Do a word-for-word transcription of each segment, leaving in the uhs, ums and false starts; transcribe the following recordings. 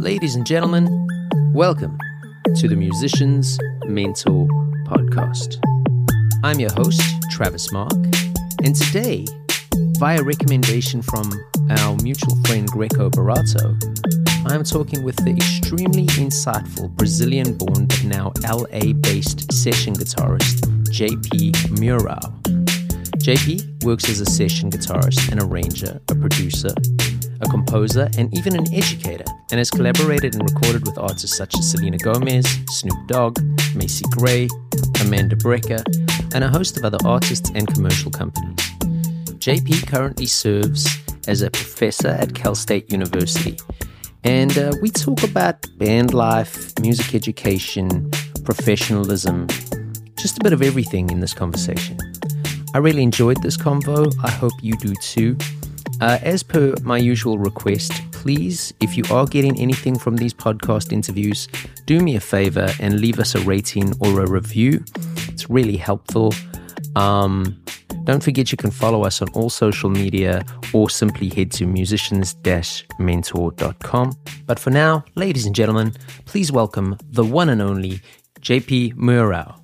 Ladies and gentlemen, welcome to the Musician's Mentor Podcast. I'm your host, Travis Mark, and today, via recommendation from our mutual friend Greco Barato, I'm talking with the extremely insightful Brazilian-born but now L A-based session guitarist, J P Murao. J P works as a session guitarist, an arranger, a producer, a composer, and even an educator, and has collaborated and recorded with artists such as Selena Gomez, Snoop Dogg, Macy Gray, Amanda Brecker, and a host of other artists and commercial companies. J P currently serves as a professor at Cal State University, and uh, we talk about band life, music education, professionalism, just a bit of everything in this conversation. I really enjoyed this convo. I hope you do too. Uh, as per my usual request, please, if you are getting anything from these podcast interviews, do me a favor and leave us a rating or a review. It's really helpful. Um, don't forget you can follow us on all social media or simply head to musicians dash mentor dot com. But for now, ladies and gentlemen, please welcome the one and only J P Murao.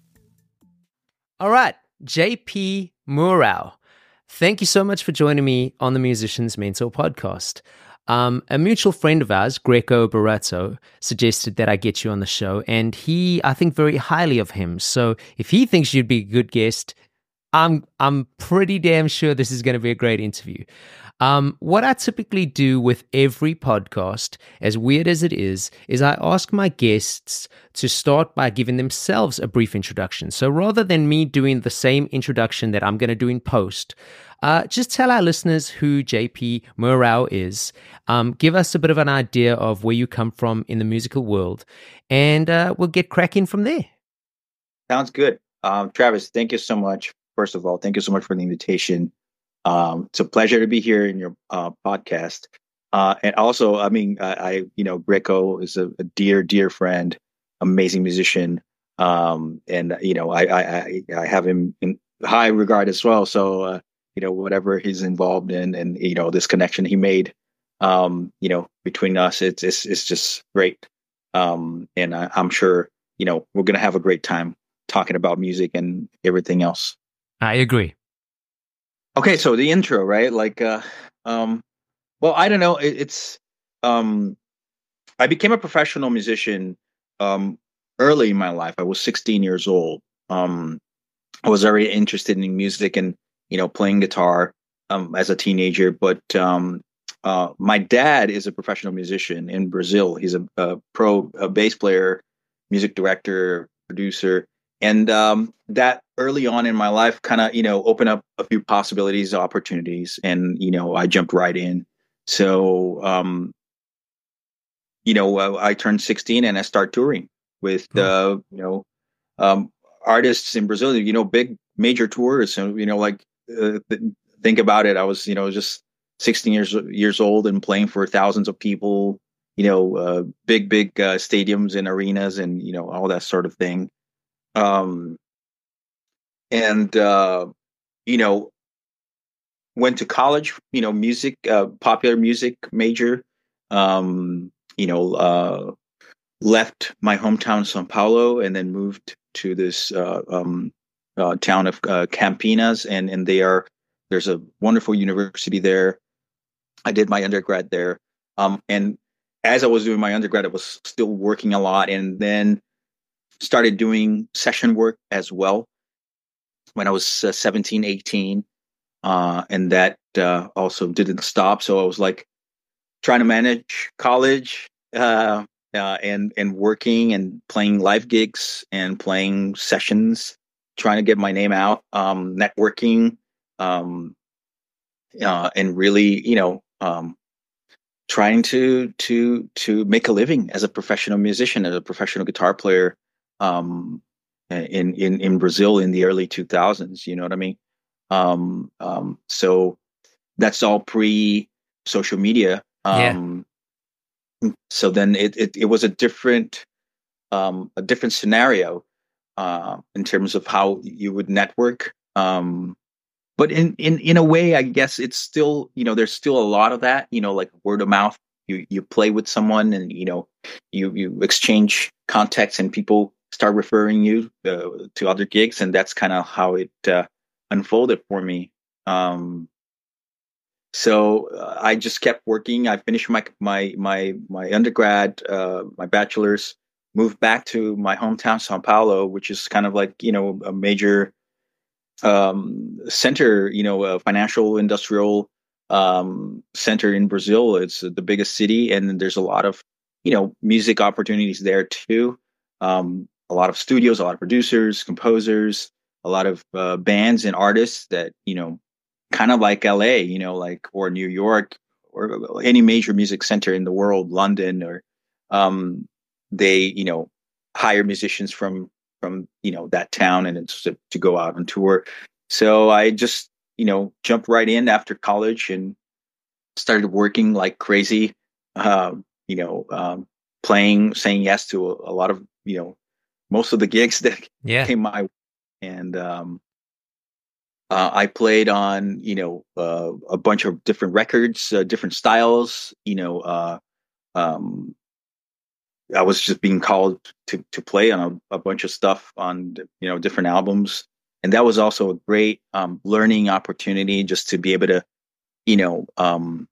All right, J P Murao. Thank you so much for joining me on the Musician's Mentor Podcast. Um, a mutual friend of ours, Greco Barato, suggested that I get you on the show, and he, I think very highly of him. So if he thinks you'd be a good guest, I'm I'm pretty damn sure this is going to be a great interview. Um, what I typically do with every podcast, as weird as it is, is I ask my guests to start by giving themselves a brief introduction. So rather than me doing the same introduction that I'm going to do in post, uh, just tell our listeners who J P Murao is, um, give us a bit of an idea of where you come from in the musical world, and uh, we'll get cracking from there. Sounds good. Um, Travis, thank you so much. First of all, thank you so much for the invitation. Um, it's a pleasure to be here in your uh, podcast. Uh, and also, I mean, I, I you know, Greco is a, a dear, dear friend, amazing musician. Um, and, you know, I, I, I have him in high regard as well. So, uh, you know, whatever he's involved in and, you know, this connection he made, um, you know, between us, it's, it's, it's just great. Um, and I, I'm sure, you know, we're going to have a great time talking about music and everything else. I agree. Okay, so the intro, right? Like, uh, um, well, I don't know. It, it's, um, I became a professional musician um, early in my life. I was sixteen years old. Um, I was very interested in music and, you know, playing guitar um, as a teenager. But um, uh, my dad is a professional musician in Brazil. He's a, a pro a bass player, music director, producer. And um, that early on in my life kind of, you know, opened up a few possibilities, opportunities, and, you know, I jumped right in. So, um, you know, uh, I turned sixteen and I start touring with, uh, you know, um, artists in Brazil, you know, big major tours. So, you know, like, uh, th- think about it. I was, you know, just sixteen years, years old and playing for thousands of people, you know, uh, big, big uh, stadiums and arenas and, you know, all that sort of thing. Um, and, uh, you know, went to college, you know, music, uh, popular music major, um, you know, uh, left my hometown, São Paulo, and then moved to this, uh, um, uh, town of, uh, Campinas. And, and they are, there's a wonderful university there. I did my undergrad there. Um, and as I was doing my undergrad, I was still working a lot, and then started doing session work as well when I was uh, seventeen, eighteen. Uh, and that uh, also didn't stop. So I was like trying to manage college uh, uh, and, and working and playing live gigs and playing sessions, trying to get my name out, um, networking, um, uh, and really, you know, um, trying to, to, to make a living as a professional musician, as a professional guitar player. Um, in, in, in Brazil in the early two thousands, you know what I mean? Um, um, so that's all pre social media. Um, yeah. So then it, it, it was a different, um, a different scenario, uh, in terms of how you would network. Um, but in, in, in a way, I guess it's still, you know, there's still a lot of that, you know, like word of mouth you you play with someone, and you know you you exchange contacts, and people start referring you uh, to other gigs, and that's kind of how it uh, unfolded for me. Um, so uh, I just kept working. I finished my my my my undergrad, uh, my bachelor's, moved back to my hometown, Sao Paulo, which is kind of like you know a major um, center, you know, a financial industrial um, center in Brazil. It's the biggest city, and there's a lot of you know music opportunities there too. Um, a lot of studios, a lot of producers, composers, a lot of uh, bands and artists that you know kind of like L A, you know, like or New York or any major music center in the world, London, or um, they, you know, hire musicians from from you know that town and it's to, to go out on tour. So I just you know jumped right in after college and started working like crazy. Uh, you know, um, playing, saying yes to a, a lot of you know most of the gigs that Yeah. came my way. And um, Uh, I played on, you know, uh, a bunch of different records, uh, different styles. You know, uh, um, I was just being called to to play on a, a bunch of stuff on, you know, different albums, and that was also a great um, learning opportunity just to be able to, you know, um,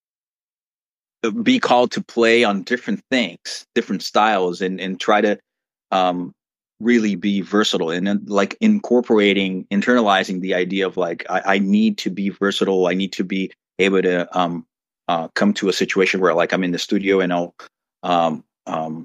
be called to play on different things, different styles, and and try to um, really be versatile and then like incorporating, internalizing the idea of like I, I need to be versatile. I need to be able to um, uh, come to a situation where like I'm in the studio and I'll um, um,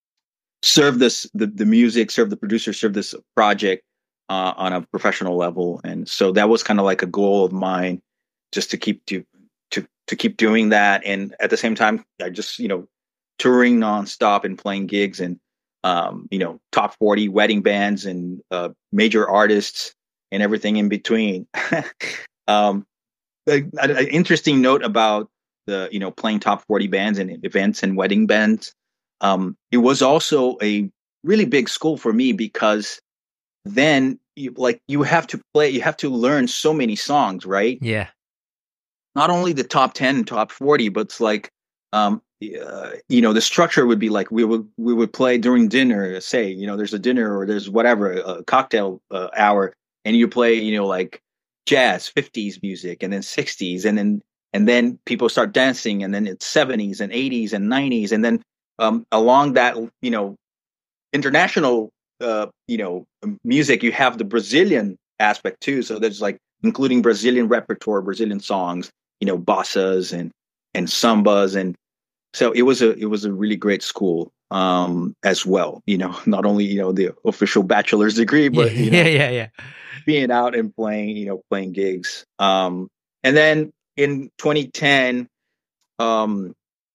serve this the the music, serve the producer, serve this project uh, on a professional level. And so that was kind of like a goal of mine, just to keep to to to keep doing that. And at the same time, I just you know touring nonstop and playing gigs and um, you know top forty wedding bands and uh, major artists and everything in between. um, an interesting note about the you know playing top forty bands and events and wedding bands. Um, it was also a really big school for me because then you like you have to play, you have to learn so many songs, right? Yeah. Not only the top ten and top forty, but it's like, um, uh, you know, the structure would be like we would we would play during dinner. Say, you know, there's a dinner or there's whatever a cocktail uh, hour, and you play, you know, like jazz, fifties music, and then sixties, and then and then people start dancing, and then it's seventies and eighties and nineties, and then um, along that, you know, international, uh, you know, music, you have the Brazilian aspect too. So there's like including Brazilian repertoire, Brazilian songs, you know, bossas and and sambas, and so it was a it was a really great school um, as well. You know, not only you know the official bachelor's degree, but yeah, you know, yeah, yeah, yeah. being out and playing, you know, playing gigs. Um, and then in twenty ten, um,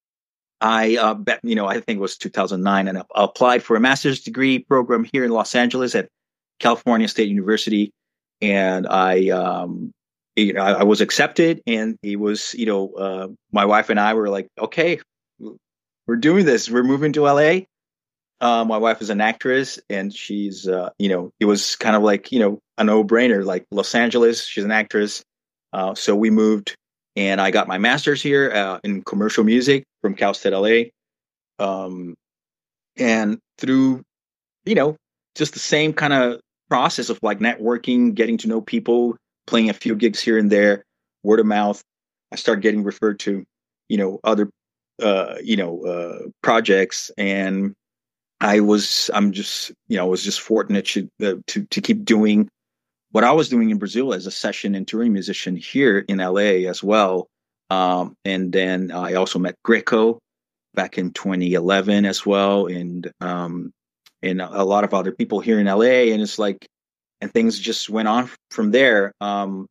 I, uh, bet, you know, I think it was two thousand nine, and I applied for a master's degree program here in Los Angeles at California State University, and I, um, you know, I, I was accepted, and it was, you know, uh, my wife and I were like, okay, we're doing this. We're moving to L A. Uh, my wife is an actress, and she's, uh, you know, it was kind of like, you know, a no-brainer, like Los Angeles. She's an actress, uh, so we moved. And I got my master's here uh, in commercial music from Cal State L A. Um, and through, you know, just the same kind of process of like networking, getting to know people, playing a few gigs here and there, word of mouth, I started getting referred to, you know, other, uh, you know, uh, projects. And I was, I'm just, you know, I was just fortunate to, uh, to, to keep doing what I was doing in Brazil as a session and touring musician here in L A as well. Um, and then I also met Greco back in twenty eleven as well. And, um, and a lot of other people here in L A. And it's like, and things just went on from there. Um,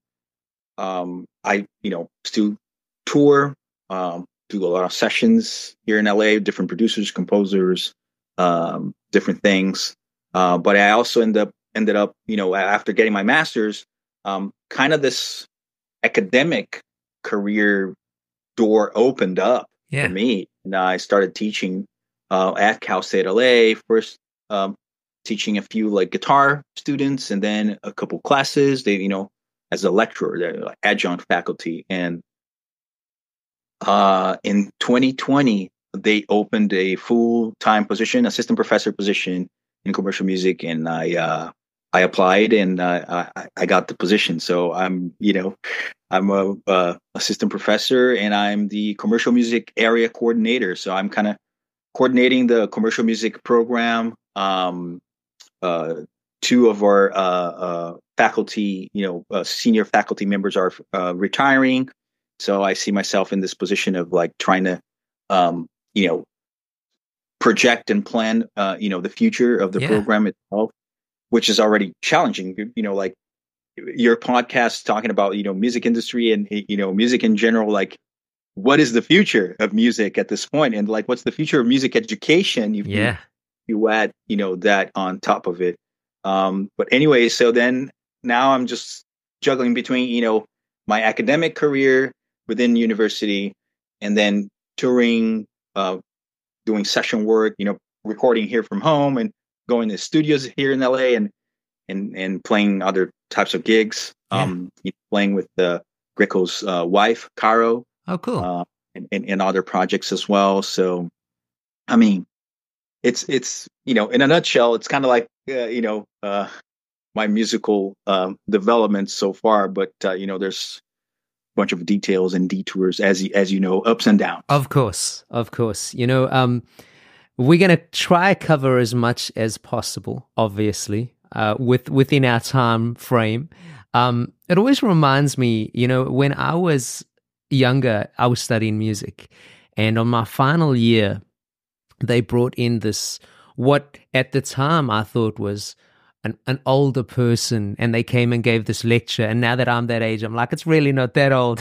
um, I, you know, still tour, um, do a lot of sessions here in L A, different producers, composers, um, different things. Uh, but I also end up, ended up, you know, after getting my master's, um, kind of this academic career door opened up yeah. for me. And I started teaching uh, at Cal State L A, first um, teaching a few like guitar students and then a couple classes. They, you know, as a lecturer, they're like adjunct faculty. And Uh, in twenty twenty, they opened a full-time position, assistant professor position in commercial music, and I uh, I applied and uh, I, I got the position. So I'm, you know, I'm a, a assistant professor and I'm the commercial music area coordinator. So I'm kind of coordinating the commercial music program. Um, uh, two of our uh, uh, faculty, you know, uh, senior faculty members are uh, retiring. So I see myself in this position of like trying to, um, you know, project and plan, uh, you know, the future of the Yeah. program itself, which is already challenging. You know, like your podcast talking about, you know, music industry and, you know, music in general, like what is the future of music at this point? And like, what's the future of music education? If Yeah. you, you add, you know, that on top of it. Um, but anyway, so then now I'm just juggling between, you know, my academic career within university and then touring, uh, doing session work, you know, recording here from home and going to studios here in L A and, and, and playing other types of gigs. Yeah. Um, playing with the Greco's uh, wife, Caro. Oh, cool. Uh, and, and, and other projects as well. So, I mean, it's, it's, you know, in a nutshell, it's kind of like, uh, you know, uh, my musical um, development so far, but, uh, you know, there's a bunch of details and detours as, as you know, ups and downs. Of course. Of course. You know, um, we're going to try cover as much as possible, obviously, uh, with, within our time frame. Um, it always reminds me, you know, when I was younger, I was studying music, and on my final year, they brought in this, what at the time I thought was an, an older person, and they came and gave this lecture. And now that I'm that age, I'm like, it's really not that old.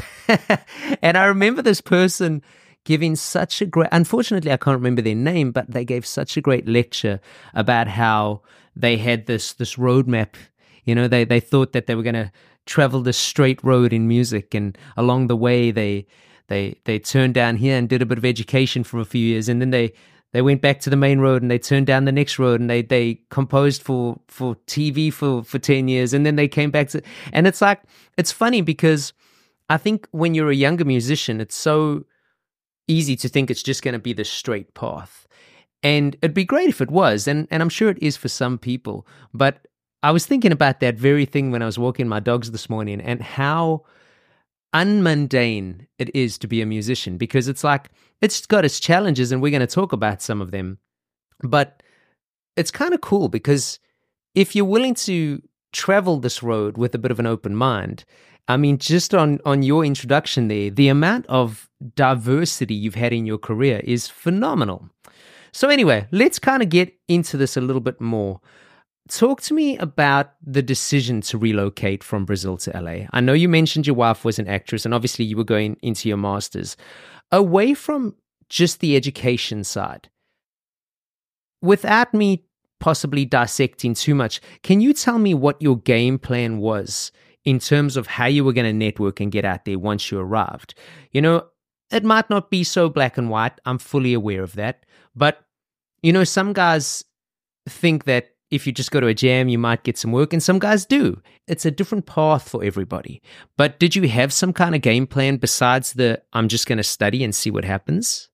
And I remember this person giving such a great, unfortunately, I can't remember their name, but they gave such a great lecture about how they had this, this roadmap. You know, they, they thought that they were going to travel this straight road in music, and along the way they they they turned down here and did a bit of education for a few years, and then they they went back to the main road and they turned down the next road, and they they composed for for T V for for ten years, and then they came back to, and it's like, it's funny because I think when you're a younger musician, it's so easy to think it's just going to be the straight path, and it'd be great if it was, and and I'm sure it is for some people, but I was thinking about that very thing when I was walking my dogs this morning, and how unmundane it is to be a musician, because it's like, it's got its challenges, and we're going to talk about some of them, but it's kind of cool because if you're willing to travel this road with a bit of an open mind, I mean, just on, on your introduction there, the amount of diversity you've had in your career is phenomenal. So anyway, let's kind of get into this a little bit more. Talk to me about the decision to relocate from Brazil to L A. I know you mentioned your wife was an actress, and obviously you were going into your master's. Away from just the education side, without me possibly dissecting too much, can you tell me what your game plan was in terms of how you were going to network and get out there once you arrived? You know, it might not be so black and white. I'm fully aware of that. But, you know, some guys think that if you just go to a jam, you might get some work, and some guys do. It's a different path for everybody. But did you have some kind of game plan besides the, I'm just going to study and see what happens?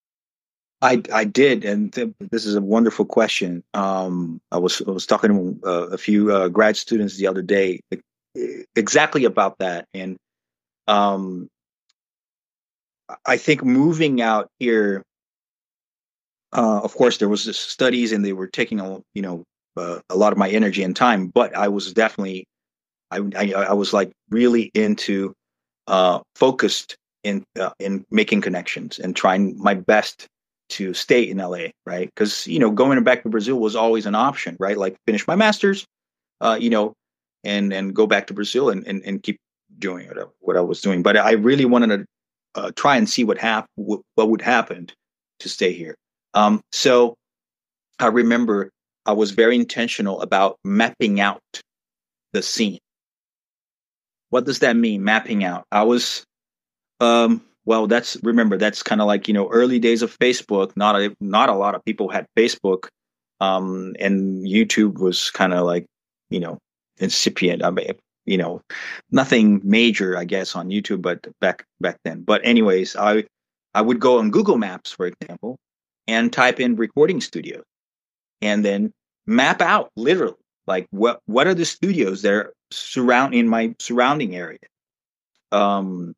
I I did, and th- this is a wonderful question. Um, I was I was talking to uh, a few uh, grad students the other day, exactly about that, and um, I think moving out here, uh, of course, there was this studies, and they were taking a you know uh, a lot of my energy and time, but I was definitely I I, I was like really into uh, focused in uh, in making connections and trying my best to stay in L A, right? Because, you know, going back to Brazil was always an option, right? Like finish my master's, uh, you know, and and go back to Brazil and and, and keep doing what I, what I was doing. But I really wanted to uh, try and see what hap- what, what would happen to stay here. Um, so I remember I was very intentional about mapping out the scene. What does that mean, mapping out? I was... Um, Well, that's remember that's kind of like, you know, early days of Facebook. Not a not a lot of people had Facebook, um, and YouTube was kind of like, you know, incipient. I mean, you know, nothing major, I guess, on YouTube, but back back then. But anyways, I I would go on Google Maps, for example, and type in recording studio, and then map out literally like what what are the studios that are surround in my surrounding area, um,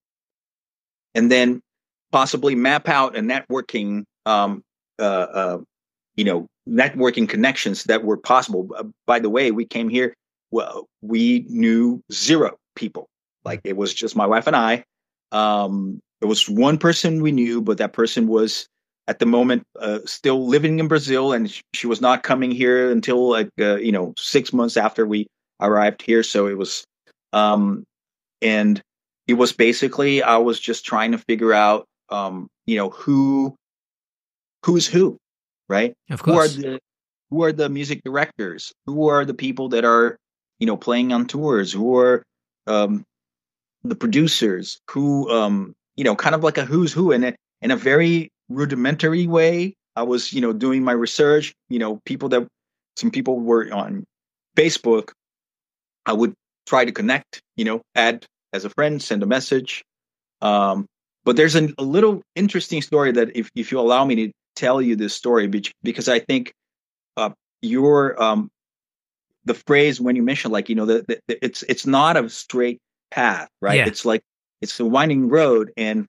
and then possibly map out a networking, um, uh, uh, you know, networking connections that were possible. Uh, by the way, we came here, well, we knew zero people. Like it was just my wife and I. Um, there was one person we knew, but that person was at the moment uh, still living in Brazil, and sh- she was not coming here until like uh, you know six months after we arrived here. So it was, um, and it was basically I was just trying to figure out, um, you know, who who's who, right? Of Who are course. the who are the music directors? Who are the people that are you know playing on tours? Who are um, the producers? Who um, you know, kind of like a who's who in a in a very rudimentary way. I was you know doing my research. You know, people that some people were on Facebook. I would try to connect. You know, add as a friend, send a message. Um, but there's an, a little interesting story that if if you allow me to tell you this story, bec- because I think uh, your um, the phrase when you mentioned like you know that it's it's not a straight path, right? Yeah. It's like it's a winding road, and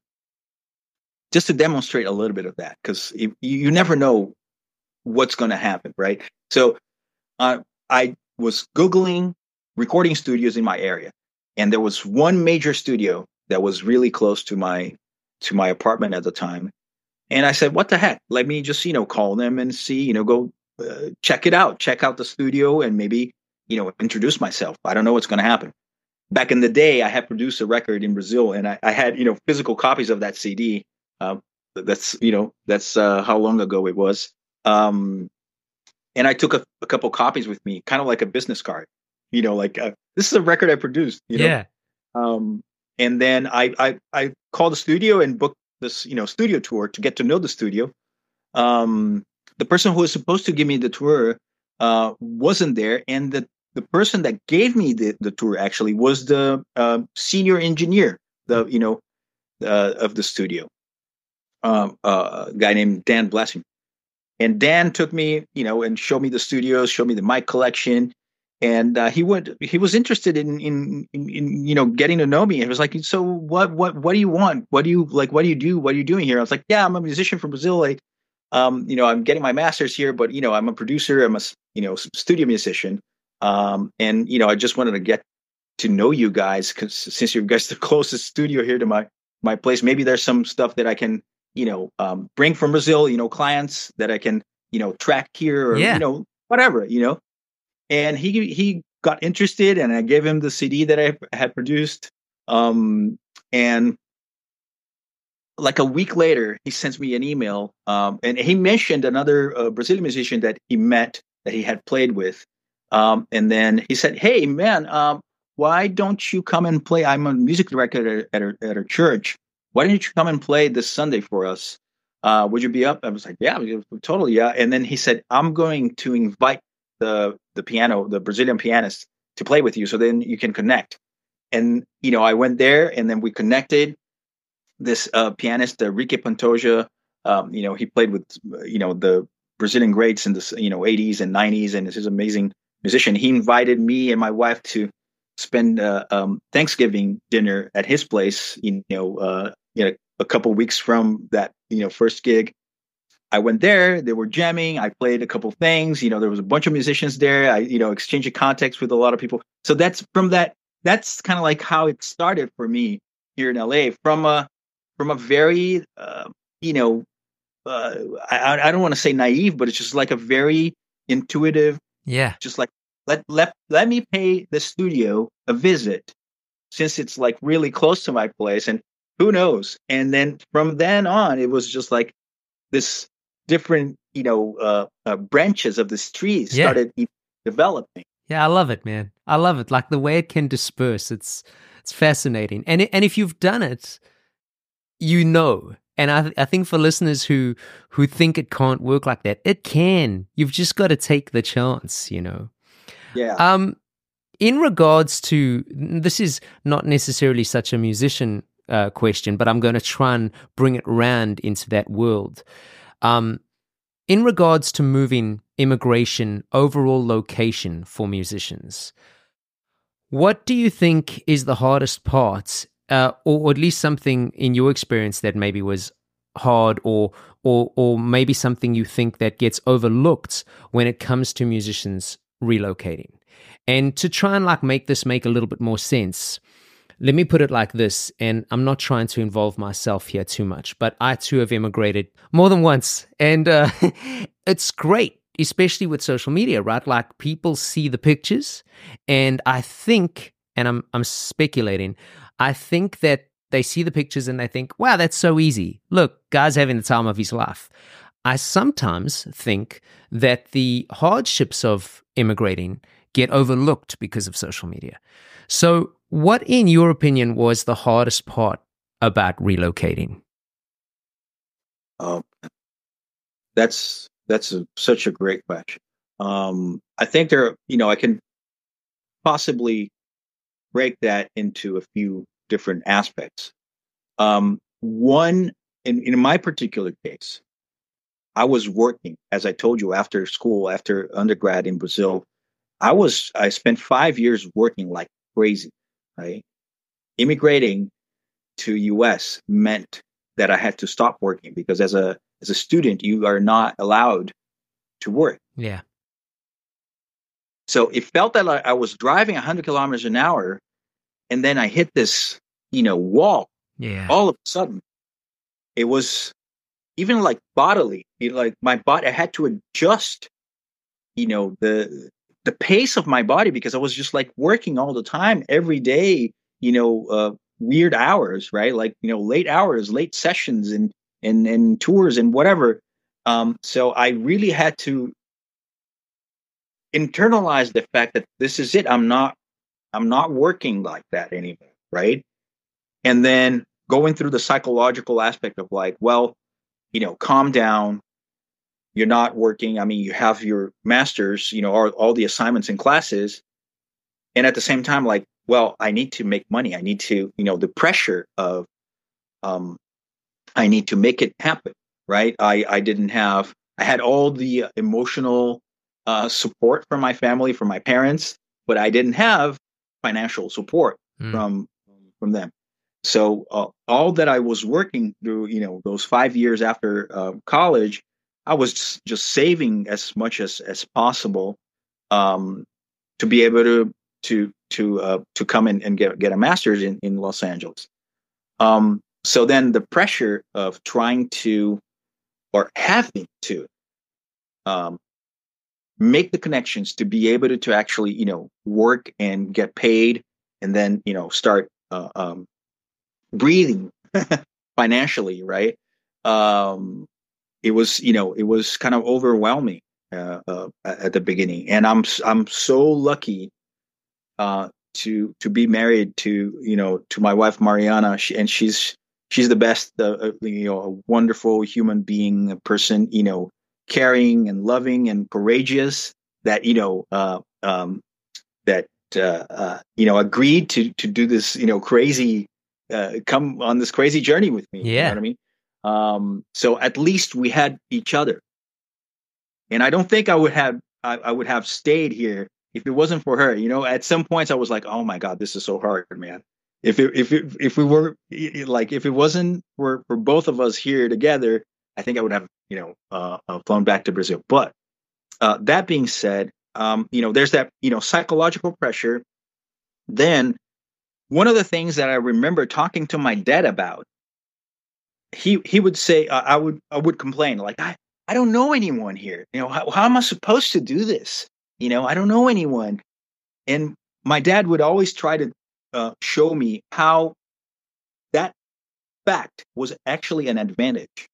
just to demonstrate a little bit of that, because you, you never know what's going to happen, right? So uh, I was Googling recording studios in my area, and there was one major studio that was really close to my to my apartment at the time. And I said, what the heck? Let me just, you know, call them and see, you know, go uh, check it out, check out the studio and maybe, you know, introduce myself. I don't know what's going to happen. Back in the day, I had produced a record in Brazil, and I, I had, you know, physical copies of that C D. Uh, that's, you know, that's uh, how long ago it was. Um, and I took a, a couple copies with me, kind of like a business card, you know, like uh, this is a record I produced, you know. Yeah. Um, and then I, I I called the studio and booked this you know studio tour to get to know the studio. Um, the person who was supposed to give me the tour uh, wasn't there, and the the person that gave me the, the tour actually was the uh, senior engineer, the you know uh, of the studio, um, uh, a guy named Dan Blessing. And Dan took me, you know, and showed me the studios, showed me the mic collection, and uh, he went. He was interested in, in, in, in, you know, getting to know me. It was like, so what, what, what do you want? What do you like? What do you do? What are you doing here? I was like, yeah, I'm a musician from Brazil. Like, um, you know, I'm getting my master's here, but you know, I'm a producer. I'm a, you know, studio musician, um, and you know, I just wanted to get to know you guys because since you guys are the closest studio here to my my place, maybe there's some stuff that I can you know, um, bring from Brazil, you know, clients that I can, you know, track here or, Yeah. you know, whatever, you know. And he he got interested, and I gave him the C D that I had produced. Um, and like a week later, he sends me an email, um, and he mentioned another uh, Brazilian musician that he met that he had played with. Um, and then he said, "Hey, man, um, why don't you come and play? I'm a music director at, at, our, at our church. Why don't you come and play this Sunday for us? Uh, would you be up?" I was like, "Yeah, totally, yeah." And then he said, "I'm going to invite the the piano, the Brazilian pianist, to play with you, so then you can connect." And you know, I went there, and then we connected. This uh, pianist, uh, Ricky Pantoja, um, you know, he played with you know the Brazilian greats in the you know eighties and nineties, and this is an amazing musician. He invited me and my wife to spend uh, um, Thanksgiving dinner at his place. You know, uh, you know, a couple weeks from that you know first gig. I went there. They were jamming. I played a couple things. You know, there was a bunch of musicians there. I, you know, exchanged contacts with a lot of people. So that's from that. That's kind of like how it started for me here in L A. From a from a very, uh, you know, uh, I I don't want to say naive, but it's just like a very intuitive. Yeah. Just like let let let me pay the studio a visit, since it's like really close to my place, and who knows. And then from then on, it was just like this different, you know, uh, uh, branches of this tree started yeah. developing. Yeah, I love it, man. I love it. Like the way it can disperse. It's it's fascinating. And it, and if you've done it, you know. And I I think for listeners who who think it can't work like that, it can. You've just got to take the chance, you know. Yeah. Um, in regards to, this is not necessarily such a musician uh, question, but I'm going to try and bring it round into that world. Um, in regards to moving immigration, overall location for musicians, what do you think is the hardest part, uh, or, or at least something in your experience that maybe was hard, or or or maybe something you think that gets overlooked when it comes to musicians relocating? And to try and like make this make a little bit more sense, let me put it like this, and I'm not trying to involve myself here too much, but I too have immigrated more than once, and uh, it's great, especially with social media, right? Like people see the pictures, and I think, and I'm I'm speculating, I think that they see the pictures and they think, wow, that's so easy. Look, guy's having the time of his life. I sometimes think that the hardships of immigrating get overlooked because of social media. So what, in your opinion, was the hardest part about relocating? Um, that's that's a, such a great question. Um, I think there, you know, I can possibly break that into a few different aspects. Um, one, in, in my particular case, I was working, as I told you, after school, after undergrad in Brazil. I was, I spent five years working like crazy, right? Immigrating to U S meant that I had to stop working because as a, as a student, you are not allowed to work. Yeah. So it felt that like I was driving one hundred kilometers an hour, and then I hit this, you know, wall. Yeah. All of a sudden, it was even like bodily, it, like my body, I had to adjust, you know, the the pace of my body because I was just like working all the time, every day, you know, uh, weird hours, right? Like, you know, late hours, late sessions and and and tours and whatever. Um, so I really had to internalize the fact that this is it. I'm not I'm not working like that anymore, right? And then going through the psychological aspect of like, well, you know, calm down. You're not working. I mean, you have your masters, you know, all, all the assignments and classes. And at the same time, like, well, I need to make money. I need to, you know, the pressure of, um, I need to make it happen, right? I, I didn't have, I had all the emotional uh, support from my family, from my parents, but I didn't have financial support mm. from, from them. So uh, all that I was working through, you know, those five years after uh, college, I was just saving as much as as possible um, to be able to to to uh, to come in and get get a master's in, in Los Angeles. Um, so then the pressure of trying to or having to um, make the connections to be able to, to actually you know work and get paid and then you know start uh, um, breathing financially, right? Um, It was, you know, it was kind of overwhelming uh, uh, at the beginning, and I'm I'm so lucky uh, to to be married to you know to my wife Mariana, she, and she's she's the best, uh, you know, a wonderful human being, a person, you know, caring and loving and courageous. That you know uh, um, that uh, uh, you know agreed to to do this, you know, crazy uh, come on this crazy journey with me. Yeah, you know what I mean. Um, so at least we had each other, and I don't think I would have I, I would have stayed here if it wasn't for her. You know, at some points I was like, oh my God, this is so hard, man. If it, if it, if we were like if it wasn't for for both of us here together, I think I would have you know uh, uh, flown back to Brazil. But uh, that being said, um, you know, there's that you know psychological pressure. Then one of the things that I remember talking to my dad about. He he would say uh, I would I would complain like I, I don't know anyone here. You know how, how am I supposed to do this? You know I don't know anyone. And my dad would always try to uh, show me how that fact was actually an advantage.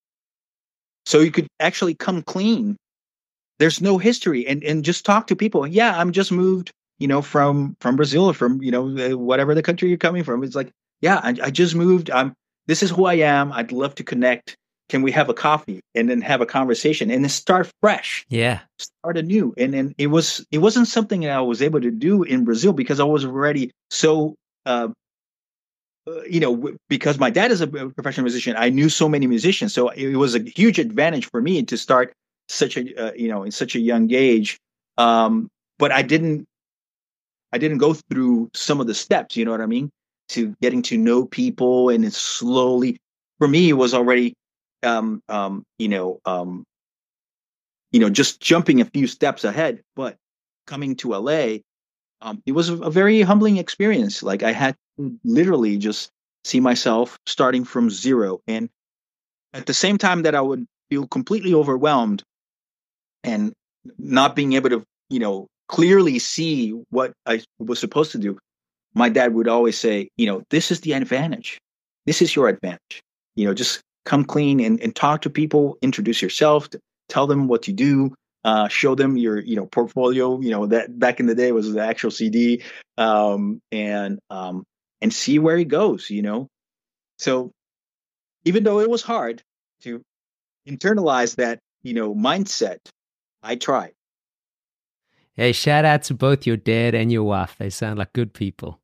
So you could actually come clean. There's no history and and just talk to people. Yeah, I'm just moved. You know from from Brazil or from you know whatever the country you're coming from. It's like yeah, I, I just moved. I'm. This is who I am. I'd love to connect. Can we have a coffee and then have a conversation and then start fresh? Yeah, start anew. And then it was it wasn't something that I was able to do in Brazil because I was already so uh, uh, you know, w- because my dad is a professional musician, I knew so many musicians, so it was a huge advantage for me to start such a uh, you know in such a young age. Um, but I didn't I didn't go through some of the steps. You know what I mean? To getting to know people, and it's slowly. For me, it was already, um, um, you know, um, you know, just jumping a few steps ahead. But coming to L A, um, it was a, a very humbling experience. Like I had to literally just see myself starting from zero, and at the same time that I would feel completely overwhelmed and not being able to, you know, clearly see what I was supposed to do, my dad would always say, you know, this is the advantage. This is your advantage. You know, just come clean and, and talk to people, introduce yourself, tell them what you do, uh, show them your, you know, portfolio. You know, that back in the day was the actual C D, um, and um, and see where it goes. You know, so even though it was hard to internalize that, you know, mindset, I tried. Hey, shout out to both your dad and your wife. They sound like good people.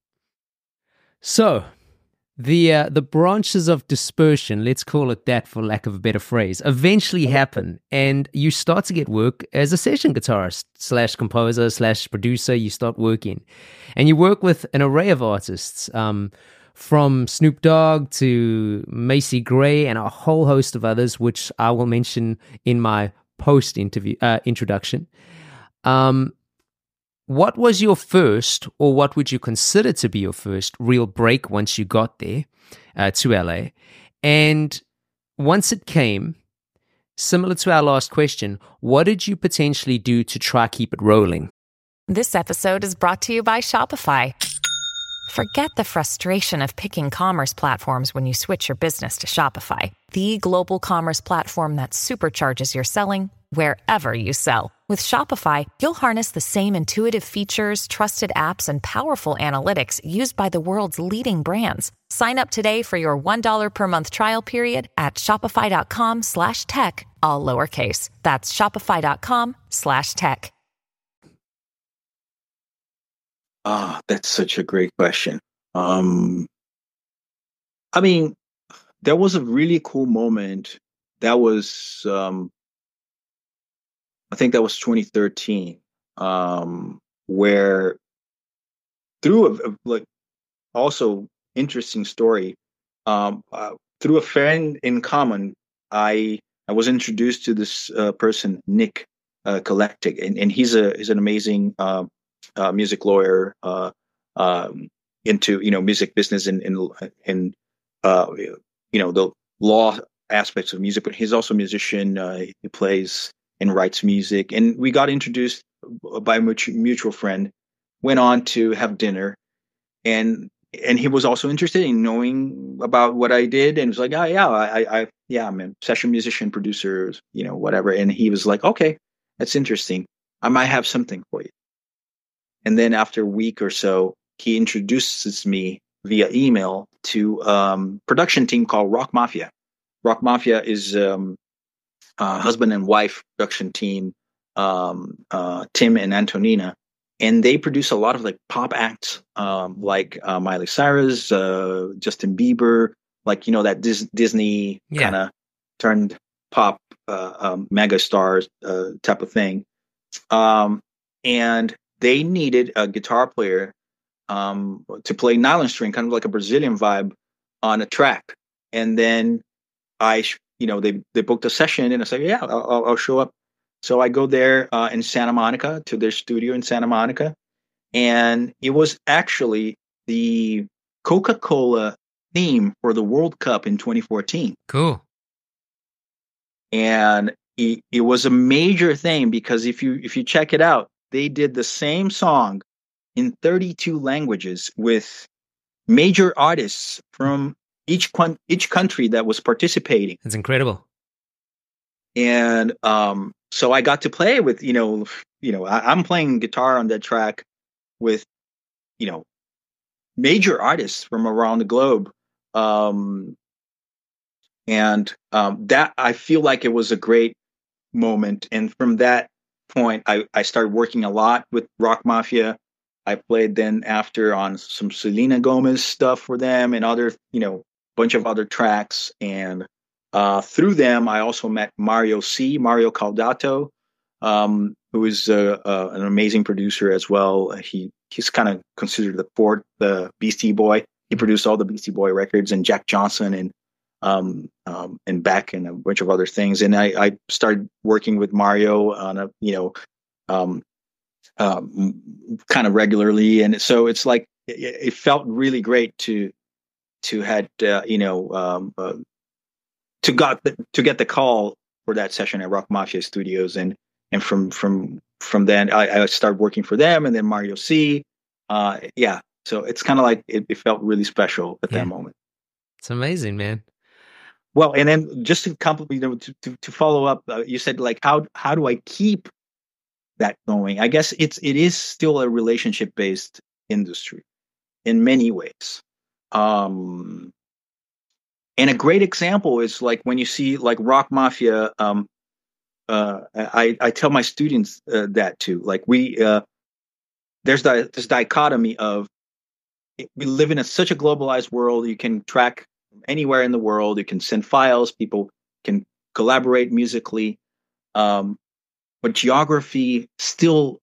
So, the uh, the branches of dispersion, let's call it that for lack of a better phrase, eventually happen, and you start to get work as a session guitarist slash composer slash producer. You start working, and you work with an array of artists, um, from Snoop Dogg to Macy Gray and a whole host of others, which I will mention in my post interview uh, introduction. Um, What was your first, or what would you consider to be your first real break once you got there uh, to L A? And once it came, similar to our last question, what did you potentially do to try keep it rolling? This episode is brought to you by Shopify. Forget the frustration of picking commerce platforms when you switch your business to Shopify, the global commerce platform that supercharges your selling wherever you sell. With Shopify, you'll harness the same intuitive features, trusted apps, and powerful analytics used by the world's leading brands. Sign up today for your one dollar per month trial period at shopify.com slash tech, all lowercase. That's shopify.com slash tech. Ah, that's such a great question. Um, I mean, there was a really cool moment. That was, um, I think that was twenty thirteen, um, where through a, a like also interesting story, um, uh, through a friend in common, I I was introduced to this uh, person, Nick uh, Collectic, and, and he's a he's an amazing uh, uh, music lawyer, uh, um, into, you know, music business and and and uh, you know, the law aspects of music, but he's also a musician. Uh, he plays and writes music, and we got introduced by a mutual mutual friend. Went on to have dinner, and and he was also interested in knowing about what I did, and was like, oh yeah, I, I, yeah, I'm a session musician, producer, you know, whatever. And he was like, okay, that's interesting. I might have something for you. And then after a week or so, he introduces me via email to um, production team called Rock Mafia. Rock Mafia is um, a husband and wife production team, um, uh, Tim and Antonina. And they produce a lot of like pop acts, um, like uh, Miley Cyrus, uh, Justin Bieber, like, you know, that Dis- Disney Yeah. kind of turned pop uh, um, mega stars uh, type of thing. Um, and they needed a guitar player um, to play nylon string, kind of like a Brazilian vibe on a track. And then I, sh- you know, they they booked a session, and I said, yeah, I'll, I'll- I'll show up. So I go there uh, in Santa Monica to their studio in Santa Monica, and it was actually the Coca-Cola theme for the World Cup in twenty fourteen. Cool. And it, it was a major thing because if you if you check it out, they did the same song in thirty-two languages with major artists from each quan- each country that was participating. That's incredible. And um, so I got to play with, you know, you know, I, I'm playing guitar on that track with, you know, major artists from around the globe. Um, and um, that, I feel like it was a great moment. And from that point, I, I started working a lot with Rock Mafia. I played then after on some Selena Gomez stuff for them and other, you know, bunch of other tracks. And uh, through them, I also met Mario C, Mario Caldato, um, who is uh, uh, an amazing producer as well. He he's kind of considered the fourth the Beastie Boy. He produced all the Beastie Boy records, and Jack Johnson and um, um, and Beck and a bunch of other things. And I, I started working with Mario on a you know um, um, kind of regularly, and so it's like it, it felt really great to to had uh, you know um, uh, to got the, to get the call for that session at Rock Mafia Studios, and and from from from then I, I started working for them, and then Mario C. Uh, yeah, so it's kind of like it, it felt really special at yeah. that moment. It's amazing, man. Well, and then just to compliment, you know, to, to, to follow up, uh, you said like how how do I keep that going? I guess it's it is still a relationship based industry in many ways. Um, and a great example is like when you see like Rock Mafia. Um, uh, I I tell my students uh, that too. Like we uh, there's the, this dichotomy of we live in a, such a globalized world. You can track anywhere in the world. You can send files. People can collaborate musically. Um, but geography still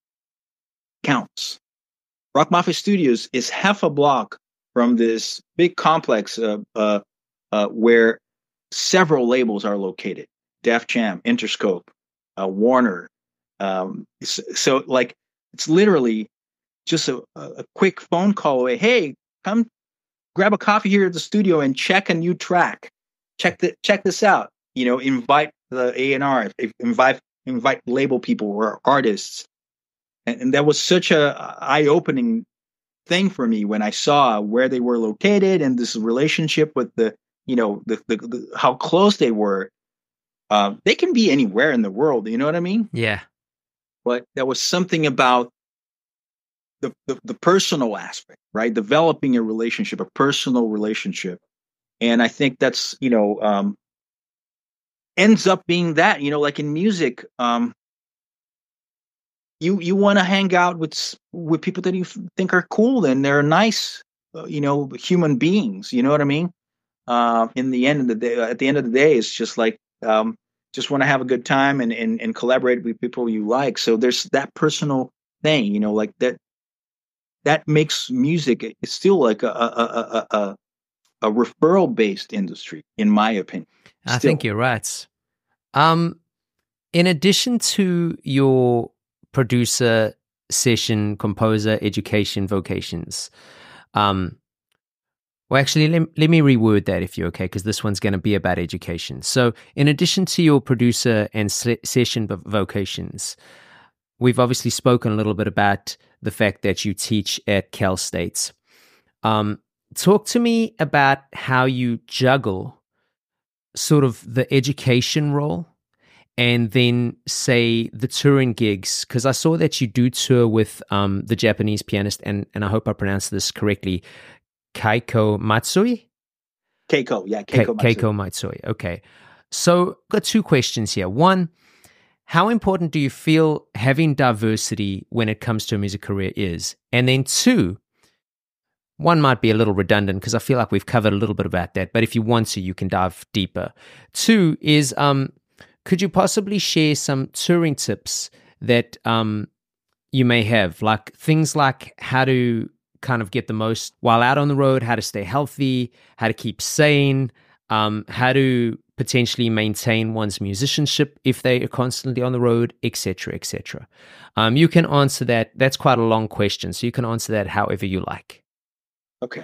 counts. Rock Mafia Studios is half a block from this big complex uh, uh, uh, where several labels are located. Def Jam, Interscope, uh, Warner. Um, so, so like it's literally just a, a quick phone call away. Hey, come grab a coffee here at the studio and check a new track. Check the check this out. You know, invite the A and R, invite invite label people or artists, and, and that was such a eye-opening thing for me when I saw where they were located and this relationship with the, you know, the, the, the how close they were. Um, they can be anywhere in the world. You know what I mean? Yeah. But there was something about The, the the personal aspect, right? Developing a relationship, a personal relationship, and I think that's you know um, ends up being that you know like in music, um, you you want to hang out with with people that you think are cool and they're nice, uh, you know, human beings. You know what I mean? Uh, in the end of the day, at the end of the day, it's just like um, just want to have a good time and, and and collaborate with people you like. So there's that personal thing, you know, like that. That makes music it's still like a a a, a, a referral based industry, in my opinion. Still. I think you're right. Um, in addition to your producer, session, composer, education vocations, um, well, actually, let, let me reword that if you're okay, because this one's going to be about education. So, in addition to your producer and se- session vocations, we've obviously spoken a little bit about the fact that you teach at Cal State. Um, talk to me about how you juggle sort of the education role and then, say, the touring gigs, because I saw that you do tour with um, the Japanese pianist, and, and I hope I pronounced this correctly, Keiko Matsui? Keiko, yeah, Keiko Ke- Matsui. Keiko Matsui, okay. So, I've got two questions here. One, how important do you feel having diversity when it comes to a music career is? And then two, one might be a little redundant because I feel like we've covered a little bit about that, but if you want to, you can dive deeper. Two is, um, could you possibly share some touring tips that um, you may have, like things like how to kind of get the most while out on the road, how to stay healthy, how to keep sane, um, how to potentially maintain one's musicianship if they are constantly on the road, et cetera, et cetera. Um, you can answer that. That's quite a long question, so you can answer that however you like. Okay.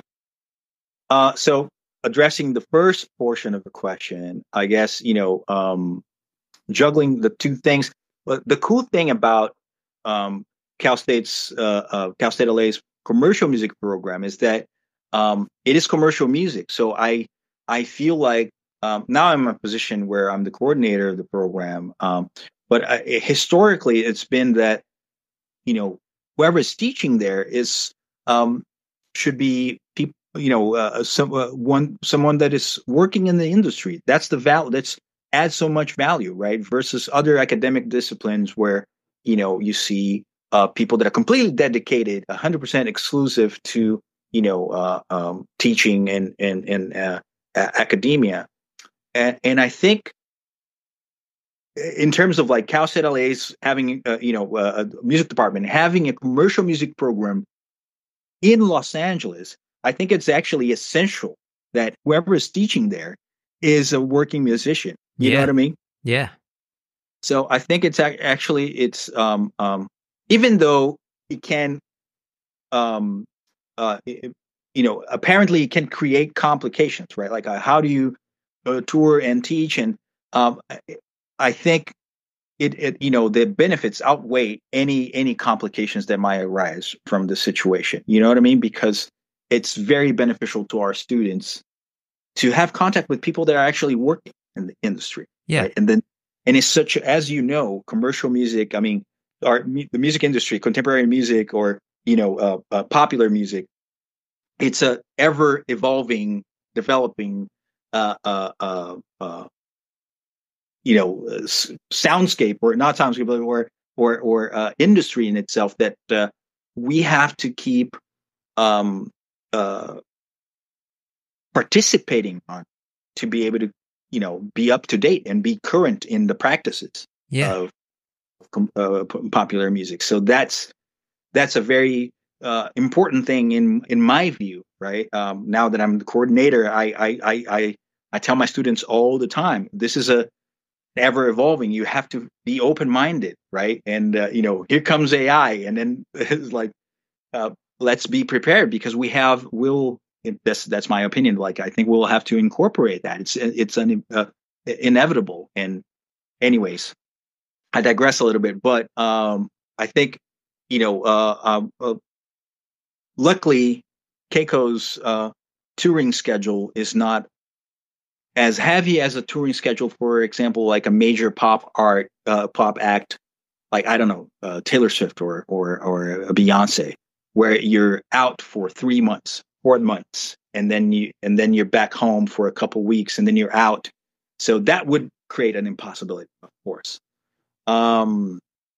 Uh, so addressing the first portion of the question, I guess, you know, um, juggling the two things. But the cool thing about um, Cal State's, uh, uh, Cal State L A's commercial music program is that um, it is commercial music. So I, I feel like Um, now I'm in a position where I'm the coordinator of the program. Um, but I, historically, it's been that, you know, whoever is teaching there is um, should be people, you know, uh, some uh, one someone that is working in the industry. That's the value. That's adds so much value, right? Versus other academic disciplines where, you know, you see uh, people that are completely dedicated, one hundred percent exclusive to, you know, uh, um, teaching and and and uh, academia, and and I think in terms of like Cal State L A's having, uh, you know, uh, a music department, having a commercial music program in Los Angeles, I think it's actually essential that whoever is teaching there is a working musician. You yeah. know what I mean? Yeah. So I think it's actually, it's, um, um, even though it can, um, uh, it, you know, apparently it can create complications, right? Like, uh, how do you uh, tour and teach? And um, I think it, it, you know, the benefits outweigh any any complications that might arise from the situation. You know what I mean? Because it's very beneficial to our students to have contact with people that are actually working in the industry. Yeah, right? And then, and it's such, as you know, commercial music. I mean, our the music industry, contemporary music, or you know, uh, uh, popular music. It's a ever evolving, developing, uh, uh, uh, uh, you know, uh, soundscape, or not soundscape, but or or or uh, industry in itself that uh, we have to keep um, uh, participating on to be able to, you know, be up to date and be current in the practices yeah. of uh, popular music. So that's that's a very uh, important thing in in my view, right? Um, now that I'm the coordinator, I I I I, I tell my students all the time, this is a ever evolving. You have to be open minded, right? And uh, you know, here comes A I, and then it's like, uh, let's be prepared, because we have will. That's that's my opinion. Like, I think we'll have to incorporate that. It's it's an uh, inevitable. And anyways, I digress a little bit, but um, I think, you know, uh, uh, uh, luckily, Keiko's uh, touring schedule is not as heavy as a touring schedule, for example, like a major pop art uh, pop act, like, I don't know, uh, Taylor Swift or or or a Beyonce, where you're out for three months, four months, and then you and then you're back home for a couple weeks, and then you're out. So that would create an impossibility, of course. Um,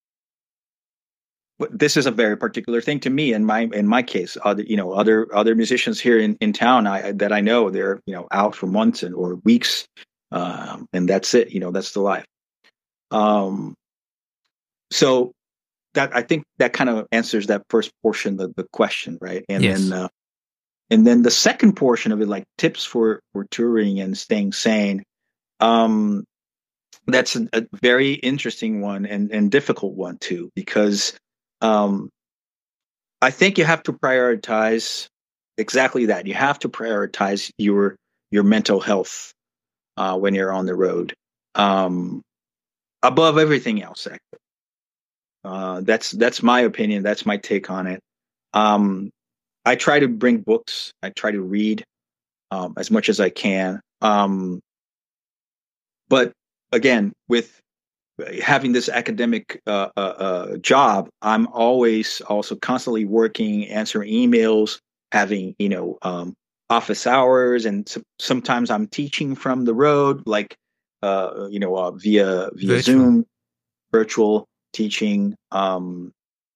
but this is a very particular thing to me. In my in my case, other you know other other musicians here in, in town I, that I know, they're you know out for months and or weeks, um, and that's it. You know that's the life. Um, so that I think that kind of answers that first portion of the question, right? And yes. then uh, and then the second portion of it, like tips for for touring and staying sane. Um, that's a, a very interesting one, and and difficult one too, because Um, I think you have to prioritize exactly that. You have to prioritize your your mental health uh, when you're on the road, um, above everything else. Actually, uh, that's that's my opinion. That's my take on it. Um, I try to bring books. I try to read um, as much as I can. Um, but again, with having this academic uh, uh, uh, job, I'm always also constantly working, answering emails, having you know um, office hours, and so, sometimes I'm teaching from the road, like uh, you know uh, via via Virtual. Zoom, virtual teaching, um,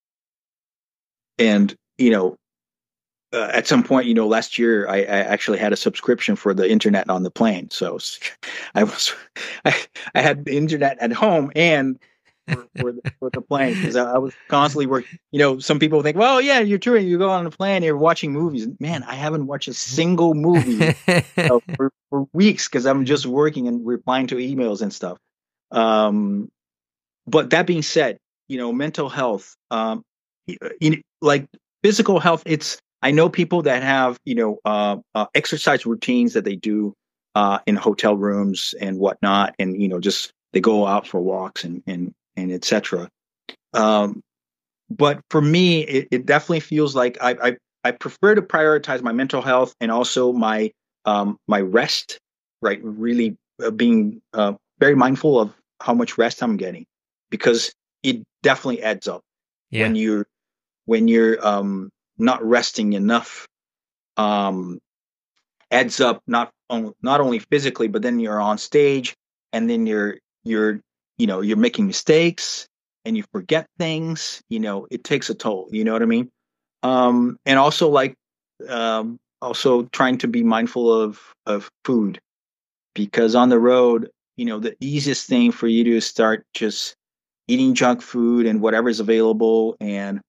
and you know. Uh, at some point, you know, last year I, I actually had a subscription for the internet on the plane. So I was, I, I had the internet at home and for, for, the, for the plane, because I, I was constantly working. You know, some people think, well, yeah, you're touring, you go on the plane, you're watching movies. Man, I haven't watched a single movie uh, for, for weeks, because I'm just working and replying to emails and stuff. Um, but that being said, you know, mental health, um, you know, like physical health, it's, I know people that have, you know, uh, uh, exercise routines that they do uh, in hotel rooms and whatnot, and you know, just they go out for walks and and and et cetera. Um, but for me, it, it definitely feels like I, I I prefer to prioritize my mental health and also my um, my rest, right? Really uh, being uh, very mindful of how much rest I'm getting, because it definitely adds up Yeah. when you're when you're um, not resting enough. Um, adds up not on, not only physically, but then you're on stage, and then you're you're you know you're making mistakes, and you forget things, you know, it takes a toll. You know what I mean? Um, and also like um, also trying to be mindful of of food, because on the road, you know, the easiest thing for you to start just eating junk food and whatever's available. And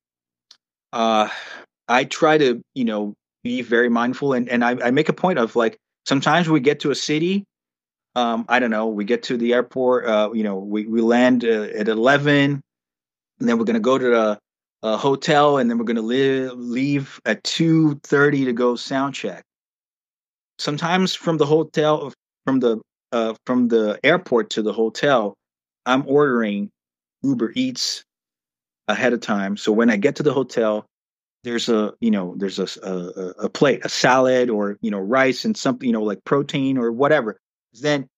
uh, I try to, you know, be very mindful, and and I, I make a point of like sometimes we get to a city. Um, I don't know. We get to the airport. Uh, you know, we we land uh, at eleven, and then we're gonna go to the uh, hotel, and then we're gonna live, leave at two thirty to go sound check. Sometimes from the hotel, from the uh, from the airport to the hotel, I'm ordering Uber Eats ahead of time. So when I get to the hotel, there's a you know there's a, a a plate, a salad, or you know rice and something, you know like protein or whatever. Then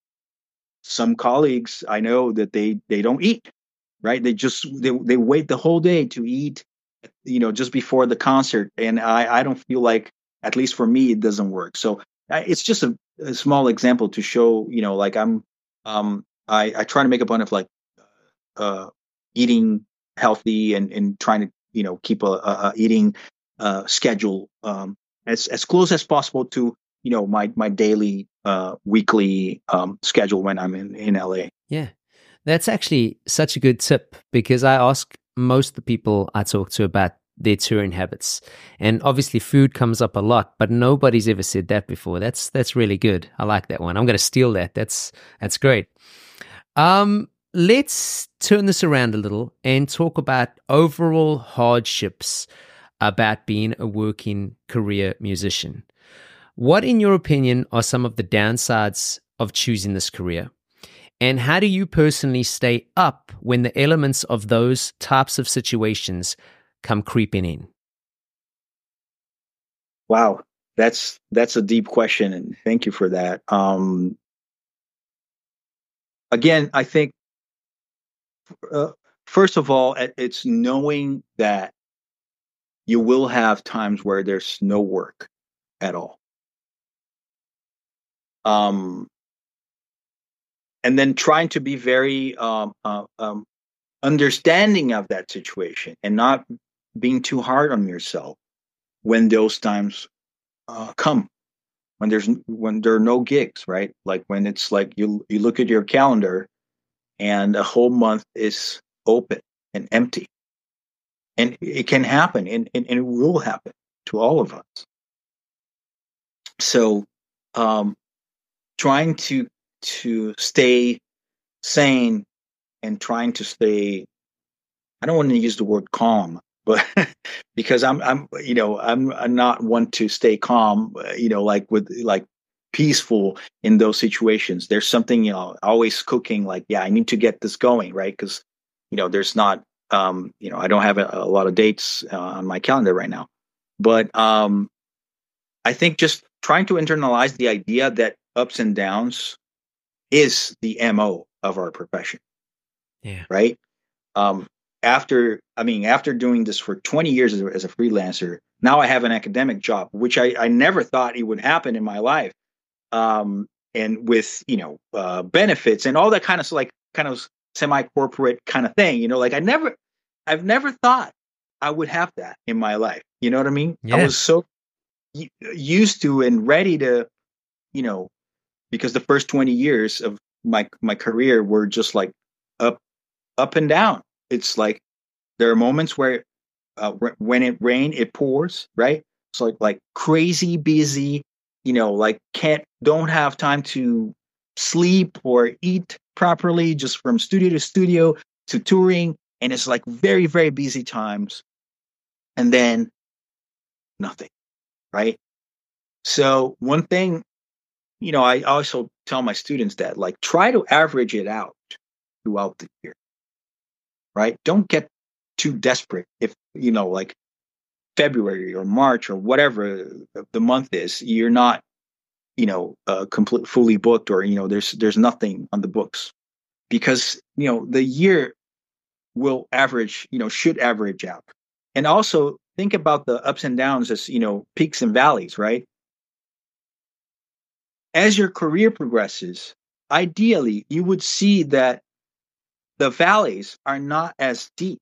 some colleagues I know that they they don't eat, right? They just they they wait the whole day to eat, you know, just before the concert, and I I don't feel like, at least for me, it doesn't work. So I, it's just a, a small example to show, you know, like I'm um I I try to make a point of like uh eating healthy, and and trying to you know keep a, a, a eating uh schedule um as as close as possible to you know my my daily uh weekly um schedule when I'm in in L A. Yeah. That's actually such a good tip, because I ask most of the people I talk to about their touring habits. And obviously food comes up a lot, but nobody's ever said that before. That's that's really good. I like that one. I'm going to steal that. That's that's great. Um let's turn this around a little and talk about overall hardships about being a working career musician. What, in your opinion, are some of the downsides of choosing this career? And how do you personally stay up when the elements of those types of situations come creeping in? Wow, that's that's a deep question, and thank you for that. Um, again, I think uh, first of all, it- it's knowing that you will have times where there's no work at all. Um, and then trying to be very um, uh, um, understanding of that situation, and not being too hard on yourself when those times uh, come, when there's when there are no gigs, right? Like when it's like you you look at your calendar and a whole month is open and empty, and it can happen, and, and, and it will happen to all of us. So um, trying to to stay sane, and trying to stay, I don't want to use the word calm, but because I'm, I'm, you know, I'm, I'm not one to stay calm, you know, like with like peaceful in those situations. There's something, you know, always cooking, like, yeah, I need to get this going, right? Because, you know, there's not, um, you know, I don't have a, a lot of dates uh, on my calendar right now, but um, I think just trying to internalize the idea that ups and downs is the M O of our profession. Yeah. Right. Um, after, I mean, after doing this for twenty years as a, as a freelancer, now I have an academic job, which I, I never thought it would happen in my life. Um, and with, you know, uh, benefits and all that kind of like kind of semi-corporate kind of thing, you know, like I never, I've never thought I would have that in my life. You know what I mean? Yeah. I was so y- used to and ready to, you know, because the first twenty years of my, my career were just like up, up and down. It's like there are moments where uh, when it rains, it pours, right? It's like like crazy busy, you know, like can't don't have time to sleep or eat properly, just from studio to studio to touring, and it's like very very busy times, and then nothing, right? So one thing, you know, I also tell my students that like try to average it out throughout the year, right? Don't get too desperate if, you know, like February or March or whatever the month is, you're not, you know, uh, complete, fully booked, or, you know, there's, there's nothing on the books, because, you know, the year will average, you know, should average out. And also think about the ups and downs as, you know, peaks and valleys, right? As your career progresses, ideally you would see that the valleys are not as deep,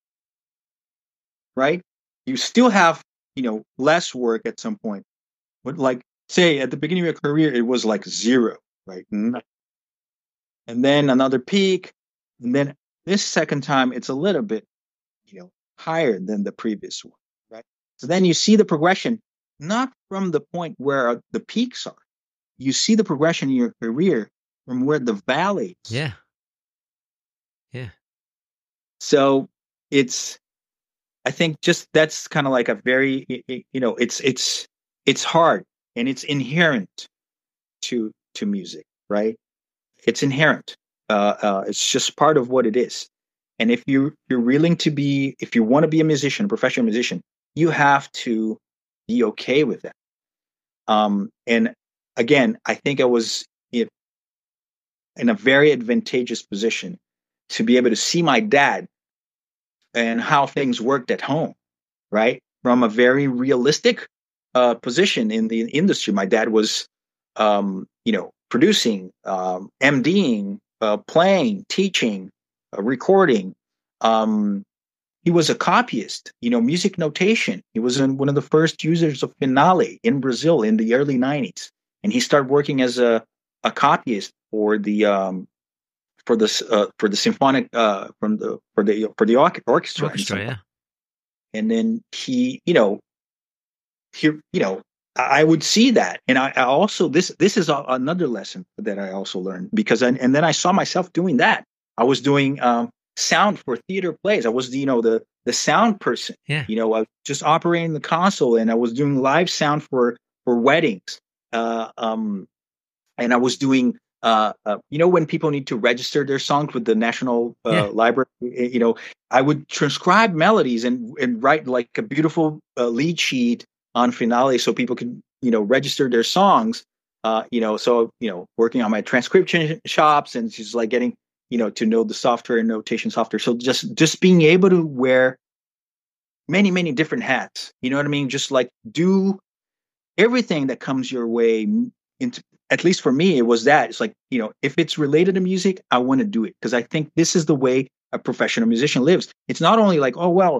right? You still have, you know, less work at some point. But like, say at the beginning of your career, it was like zero, right? And then another peak. And then this second time, it's a little bit, you know, higher than the previous one, right? So then you see the progression, not from the point where the peaks are. You see the progression in your career from where the valleys. Yeah. Yeah. So it's, I think just that's kind of like a very, you know, it's, it's, it's hard and it's inherent to, to music, right? It's inherent. Uh, uh, it's just part of what it is. And if you, you're willing to be, if you want to be a musician, a professional musician, you have to be okay with that. Um, and again, I think I was in, in a very advantageous position to be able to see my dad and how things worked at home, right? From a very realistic uh, position in the industry. My dad was, um, you know, producing, um, MDing, uh, playing, teaching, uh, recording. Um, he was a copyist, you know, music notation. He was in one of the first users of Finale in Brazil in the early nineties. And he started working as a, a copyist for the um, for the uh, for the symphonic uh, from the for the for the orchestra. Orchestra, yeah. And then he, you know, he, you know, I would see that, and I, I also this this is a, another lesson that I also learned because I, and then I saw myself doing that. I was doing um, sound for theater plays. I was, you know, the the sound person. Yeah. You know, I was just operating the console, and I was doing live sound for for weddings. Uh, um, and I was doing. Uh, uh, you know, when people need to register their songs with the National uh, yeah. Library, you know, I would transcribe melodies and and write like a beautiful uh, lead sheet on Finale so people could, you know, register their songs. Uh, you know, so, you know, working on my transcription shops and just like getting, you know, to know the software and notation software. So just just being able to wear many, many different hats, you know what I mean? Just like do everything that comes your way into. At least for me, it was that. It's like, you know, if it's related to music, I want to do it because I think this is the way a professional musician lives. It's not only like, oh, well,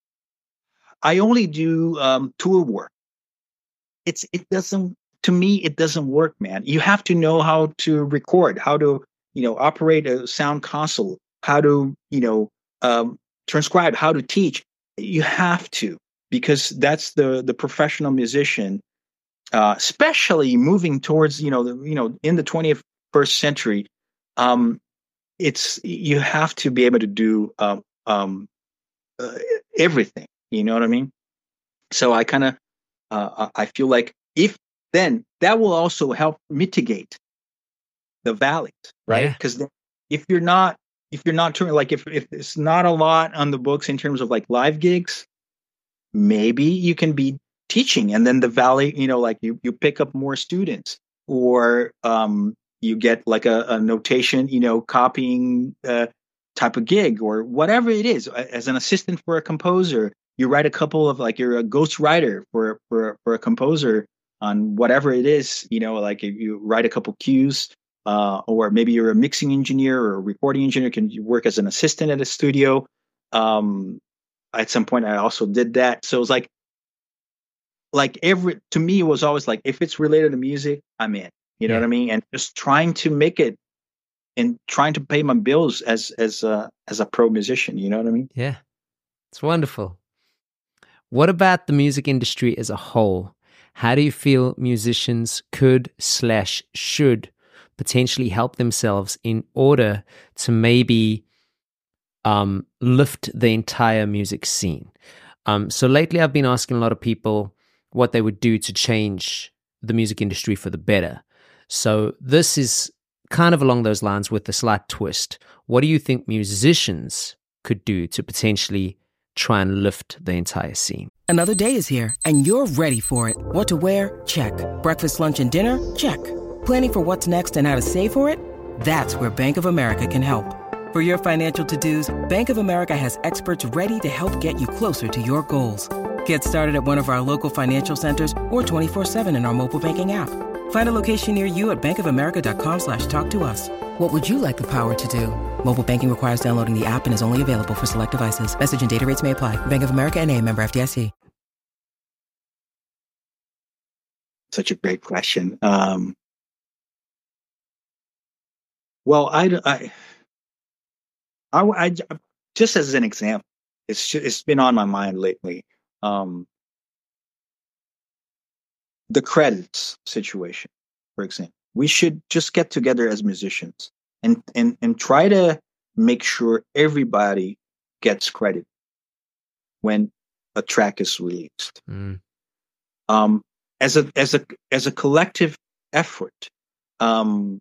I only do um, tour work. It's it doesn't, to me, it doesn't work, man. You have to know how to record, how to, you know, operate a sound console, how to, you know, um, transcribe, how to teach. You have to, because that's the the professional musician. Uh, especially moving towards, you know, the, you know, in the twenty-first century, um, it's you have to be able to do um, um, uh, everything. You know what I mean? So I kind of, uh, I feel like if then that will also help mitigate the valleys, right? Because yeah. if you're not, if you're not touring, like if if it's not a lot on the books in terms of like live gigs, maybe you can be teaching and then the valley, you know, like you, you pick up more students or um, you get like a, a notation, you know, copying uh, type of gig or whatever it is. As an assistant for a composer, you write a couple of like you're a ghost writer for, for, for a composer on whatever it is, you know, like if you write a couple cues uh, or maybe you're a mixing engineer or a recording engineer, can you work as an assistant at a studio? Um, at some point I also did that. So it's like, like every, to me, it was always like, if it's related to music, I'm in, you know yeah. what I mean? And just trying to make it and trying to pay my bills as, as a, as a pro musician, you know what I mean? Yeah. It's wonderful. What about the music industry as a whole? How do you feel musicians could slash should potentially help themselves in order to maybe um, lift the entire music scene? Um, so lately I've been asking a lot of people what they would do to change the music industry for the better. So this is kind of along those lines with a slight twist. What do you think musicians could do to potentially try and lift the entire scene? Another day is here and you're ready for it. What to wear? Check. Breakfast, lunch, and dinner? Check. Planning for what's next and how to save for it? That's where Bank of America can help. For your financial to-dos, Bank of America has experts ready to help get you closer to your goals. Get started at one of our local financial centers or twenty-four seven in our mobile banking app. Find a location near you at bankofamerica.com slash talk to us. What would you like the power to do? Mobile banking requires downloading the app and is only available for select devices. Message and data rates may apply. Bank of America N A, member F D I C. Such a great question. Um, well, I, I, I, I, just as an example, it's it's been on my mind lately. Um, the credits situation, for example, we should just get together as musicians and and and try to make sure everybody gets credit when a track is released. Mm. Um, as a as a as a collective effort, um,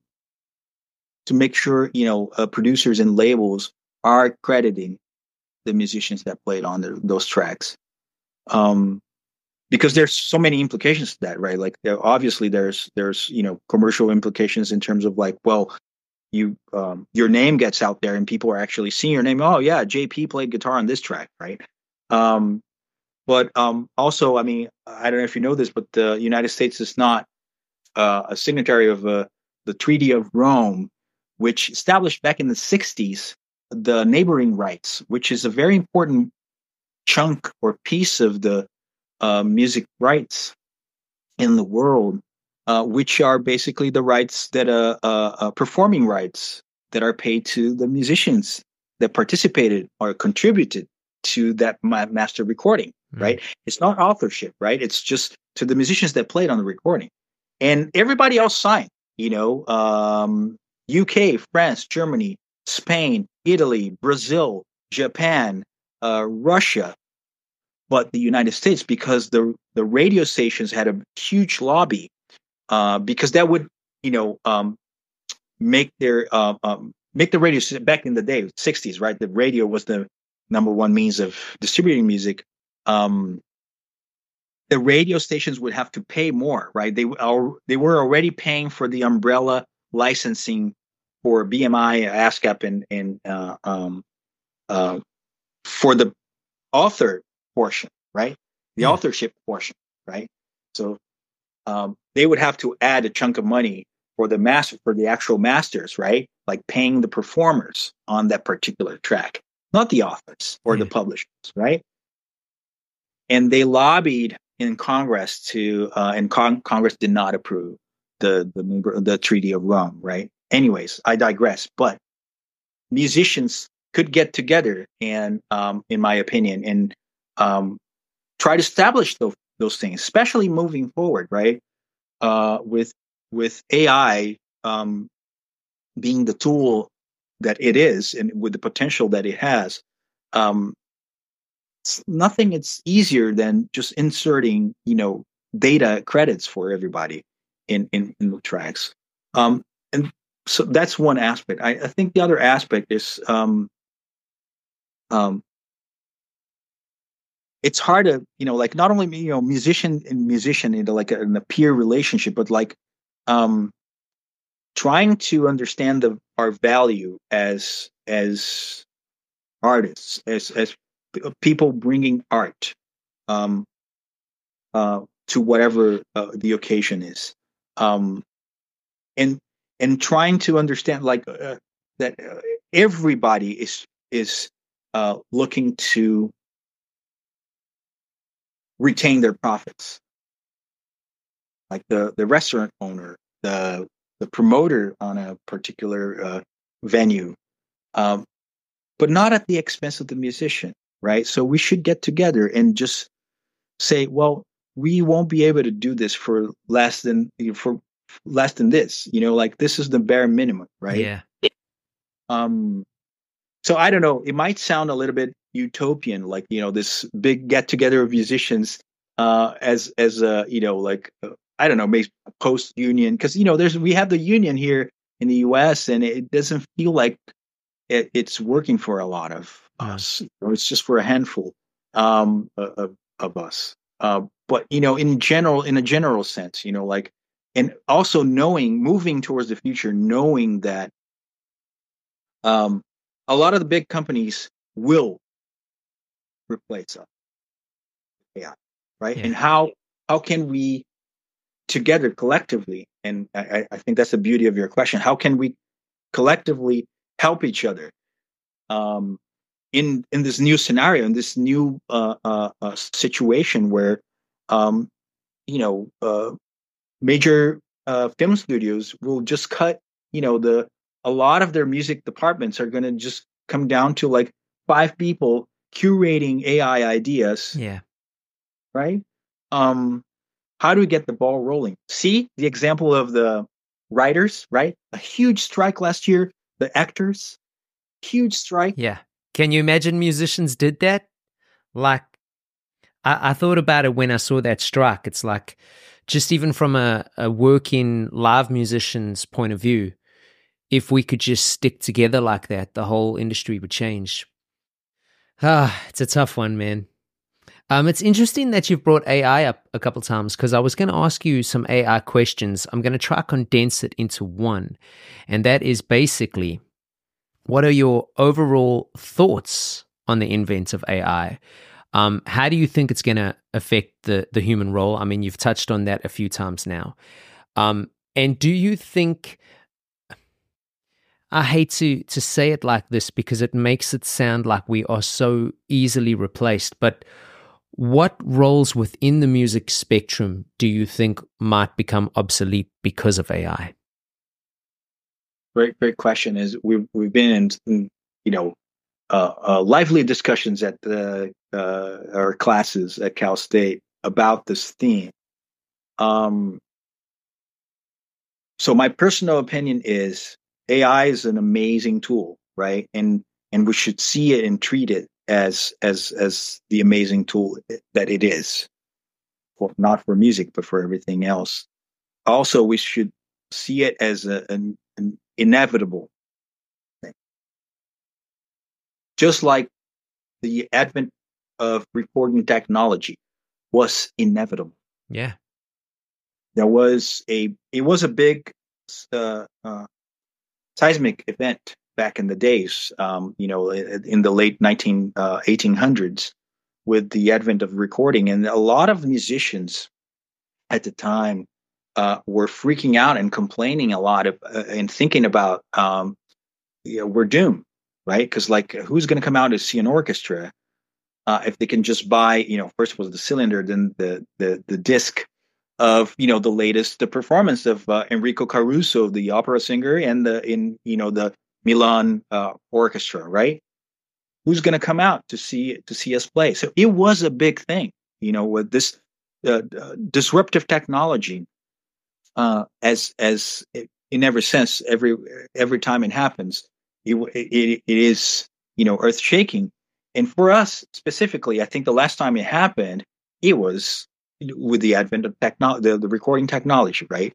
to make sure you know uh, producers and labels are crediting the musicians that played on the, those tracks, um, because there's so many implications to that, right? Like, there, obviously, there's there's you know commercial implications in terms of like, well, you um, your name gets out there and people are actually seeing your name. Oh yeah, J P played guitar on this track, right? Um, but um, also, I mean, I don't know if you know this, but the United States is not uh, a signatory of uh, the Treaty of Rome, which established back in the sixties the neighboring rights, which is a very important chunk or piece of the uh, music rights in the world, uh, which are basically the rights that uh, uh, uh, performing rights that are paid to the musicians that participated or contributed to that ma- master recording, mm. right? It's not authorship, right? It's just to the musicians that played on the recording. And everybody else signed, you know, um, U K, France, Germany, Spain, Italy, Brazil, Japan, uh, Russia, but the United States, because the the radio stations had a huge lobby, uh, because that would, you know, um, make their uh, um, make the radio back in the day, sixties, right? The radio was the number one means of distributing music. Um, the radio stations would have to pay more, right? They are they were already paying for the umbrella licensing for B M I, ASCAP, and and uh, um, uh, for the author portion, right? The yeah. authorship portion, right? So um, they would have to add a chunk of money for the master, for the actual masters, right? Like paying the performers on that particular track, not the authors or mm. the publishers, right? And they lobbied in Congress to, uh, and con- Congress did not approve the the the Treaty of Rome, right? Anyways, I digress. But musicians could get together and, um, in my opinion, and um, try to establish those those things, especially moving forward, right? Uh, with with A I um, being the tool that it is, and with the potential that it has, um, it's nothing. It's easier than just inserting, you know, data credits for everybody in in, in the tracks. Um, and so that's one aspect. I, I think the other aspect is um, um, it's hard to, you know, like not only, you know, musician and musician into like a, in a peer relationship, but like um, trying to understand the our value as as artists, as as people bringing art um, uh, to whatever uh, the occasion is, um, and and trying to understand like uh, that uh, everybody is is uh, looking to retain their profits, like the the restaurant owner, the the promoter on a particular uh, venue, um, but not at the expense of the musician, right? So we should get together and just say, well, we won't be able to do this for less than for less than this, you know, like this is the bare minimum, right? Yeah. Um. So I don't know. It might sound a little bit utopian, like, you know, this big get together of musicians uh, as as a, you know, like uh, I don't know, maybe post union, because, you know, there's we have the union here in the U S and it doesn't feel like it, it's working for a lot of no. us, or it's just for a handful um, of, of us. Uh, but, you know, in general, in a general sense, you know, like, and also knowing, moving towards the future, knowing that um, a lot of the big companies will replace us, A I, right? Yeah. And how how can we together collectively, and I, I think that's the beauty of your question, how can we collectively help each other um, in in this new scenario, in this new uh, uh, uh, situation where um, you know uh, major uh, film studios will just cut. You know the a lot of their music departments are going to just come down to like five people curating A I ideas. Yeah. Right. Um, how do we get the ball rolling? See the example of the writers, right? A huge strike last year. The actors, huge strike. Yeah. Can you imagine musicians did that? Like, I, I thought about it when I saw that strike. It's like, just even from a, a working live musician's point of view, if we could just stick together like that, the whole industry would change. Ah, it's a tough one, man. Um, it's interesting that you've brought A I up a couple times because I was going to ask you some A I questions. I'm going to try to condense it into one, and that is basically, what are your overall thoughts on the invent of A I? Um, how do you think it's going to affect the the human role? I mean, you've touched on that a few times now. Um, and do you think, I hate to to say it like this because it makes it sound like we are so easily replaced, but what roles within the music spectrum do you think might become obsolete because of A I? Great, great question. Is we've we've been in, you know, uh, uh, lively discussions at the uh, our classes at Cal State about this theme. Um, so my personal opinion is A I is an amazing tool, right? And and we should see it and treat it as as as the amazing tool that it is, well, not for music but for everything else. Also, we should see it as a, an, an inevitable thing, just like the advent of recording technology was inevitable. Yeah, there was a it was a big uh, uh, seismic event back in the days, um, you know, in the late nineteen, uh, eighteen hundreds, with the advent of recording. And a lot of musicians at the time uh, were freaking out and complaining a lot of, uh, and thinking about, um, you know, we're doomed, right? Because like, who's going to come out to see an orchestra uh, if they can just buy, you know, first was the cylinder, then the the the disc of, you know, the latest the performance of uh, Enrico Caruso, the opera singer, and the in you know the Milan uh, Orchestra, right? Who's going to come out to see to see us play? So it was a big thing, you know, with this uh, uh, disruptive technology. Uh, as as in every sense, every every time it happens, it it, it is, you know, earth shaking. And for us specifically, I think the last time it happened, it was with the advent of techno- the, the recording technology, right?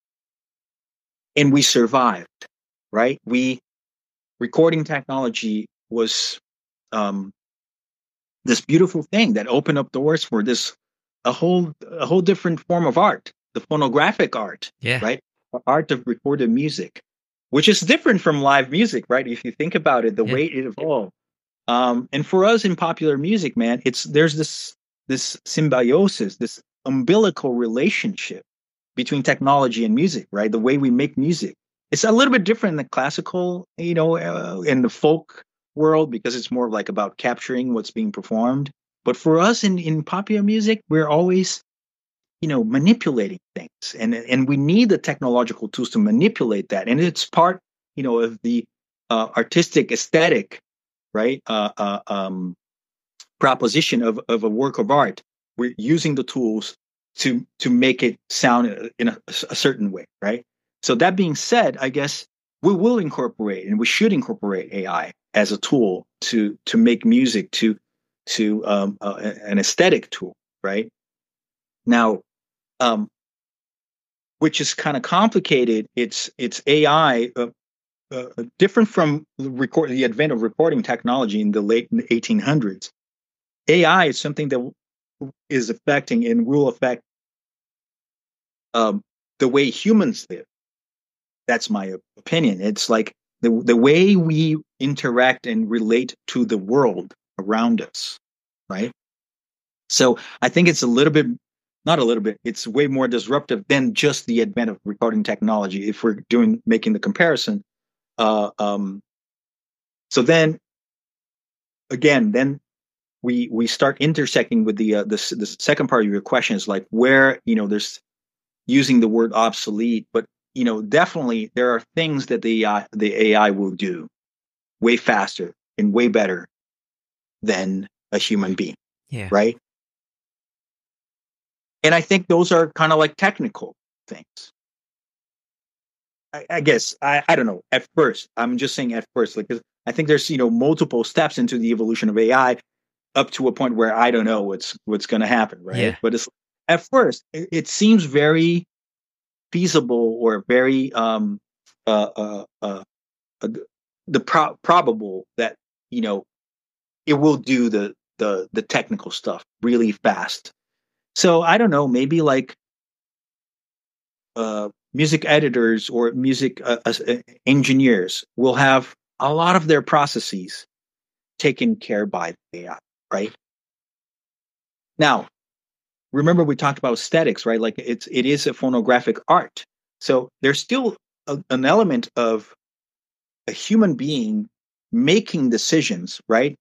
And we survived, right? We recording technology was um, this beautiful thing that opened up doors for this a whole a whole different form of art, the phonographic art, yeah, right? Art of recorded music, which is different from live music, right? If you think about it, the yeah. way it evolved. Um, and for us in popular music, man, it's there's this this symbiosis, this umbilical relationship between technology and music, right? The way we make music. It's a little bit different in the classical, you know, uh, in the folk world, because it's more like about capturing what's being performed. But for us in, in popular music, we're always, you know, manipulating things, and and we need the technological tools to manipulate that. And it's part, you know, of the uh, artistic aesthetic, right? Uh, uh, um, proposition of, of a work of art. We're using the tools to to make it sound in a, a certain way, right? So that being said, I guess we will incorporate, and we should incorporate A I as a tool to to make music, to to um, uh, an aesthetic tool, right? Now, um, which is kind of complicated. It's it's A I uh, uh, different from the record the advent of recording technology in the late eighteen hundreds. A I is something that is affecting and will affect um, the way humans live. That's my opinion. It's like the the way we interact and relate to the world around us, right? So I think it's a little bit, not a little bit, it's way more disruptive than just the advent of recording technology. If we're doing making the comparison, uh, um, So then, again, then we we start intersecting with the uh, the the second part of your question is like where you know there's using the word obsolete, but you know definitely there are things that the uh, the A I will do way faster and way better than a human being. Yeah. Right. And I think those are kind of like technical things. I, I guess I, I don't know. At first, I'm just saying at first, like 'cause I think there's you know multiple steps into the evolution of A I, up to a point where I don't know what's what's going to happen, right? Yeah. But it's at first it, it seems very feasible or very um uh uh, uh, uh the pro- probable that you know it will do the the the technical stuff really fast. So I don't know, maybe like uh music editors or music uh, uh, engineers will have a lot of their processes taken care by the A I, right? Now, remember we talked about aesthetics, right? Like it's it is a phonographic art. So there's still a, an element of a human being making decisions, right?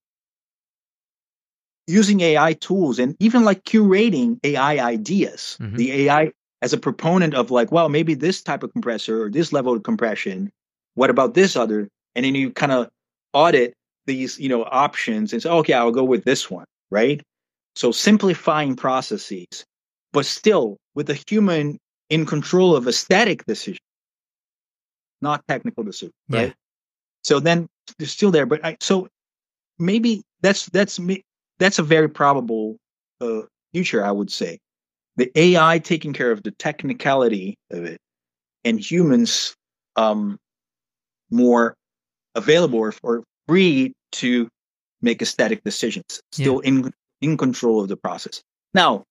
Using A I tools and even like curating A I ideas. Mhm. The A I as a proponent of like, well, maybe this type of compressor or this level of compression. What about this other? And then you kind of audit these, you know, options and say, okay, I'll go with this one, right? So simplifying processes, but still with a human in control of aesthetic decision, not technical decision, Yeah. right? So then they're still there, but I, so maybe that's that's me. That's a very probable uh, future, I would say. The A I taking care of the technicality of it, and humans um, more available or, or free to make aesthetic decisions, still in in control of the process. Now,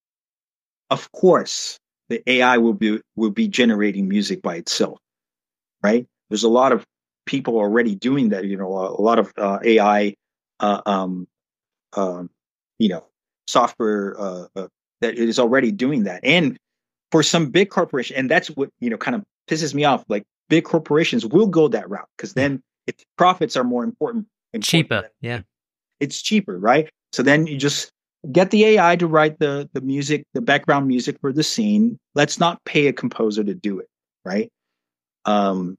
of course, the A I will be will be generating music by itself, right? There's a lot of people already doing that. You know, a, a lot of uh, A I, uh, um, um, you know, software uh, uh, that is already doing that. And for some big corporation, and that's what you know kind of pisses me off. Like big corporations will go that route because then its profits are more important, important Cheaper. than- Yeah. It's cheaper, right? So then you just get the A I to write the the music, the background music for the scene. Let's not pay a composer to do it, right? Um,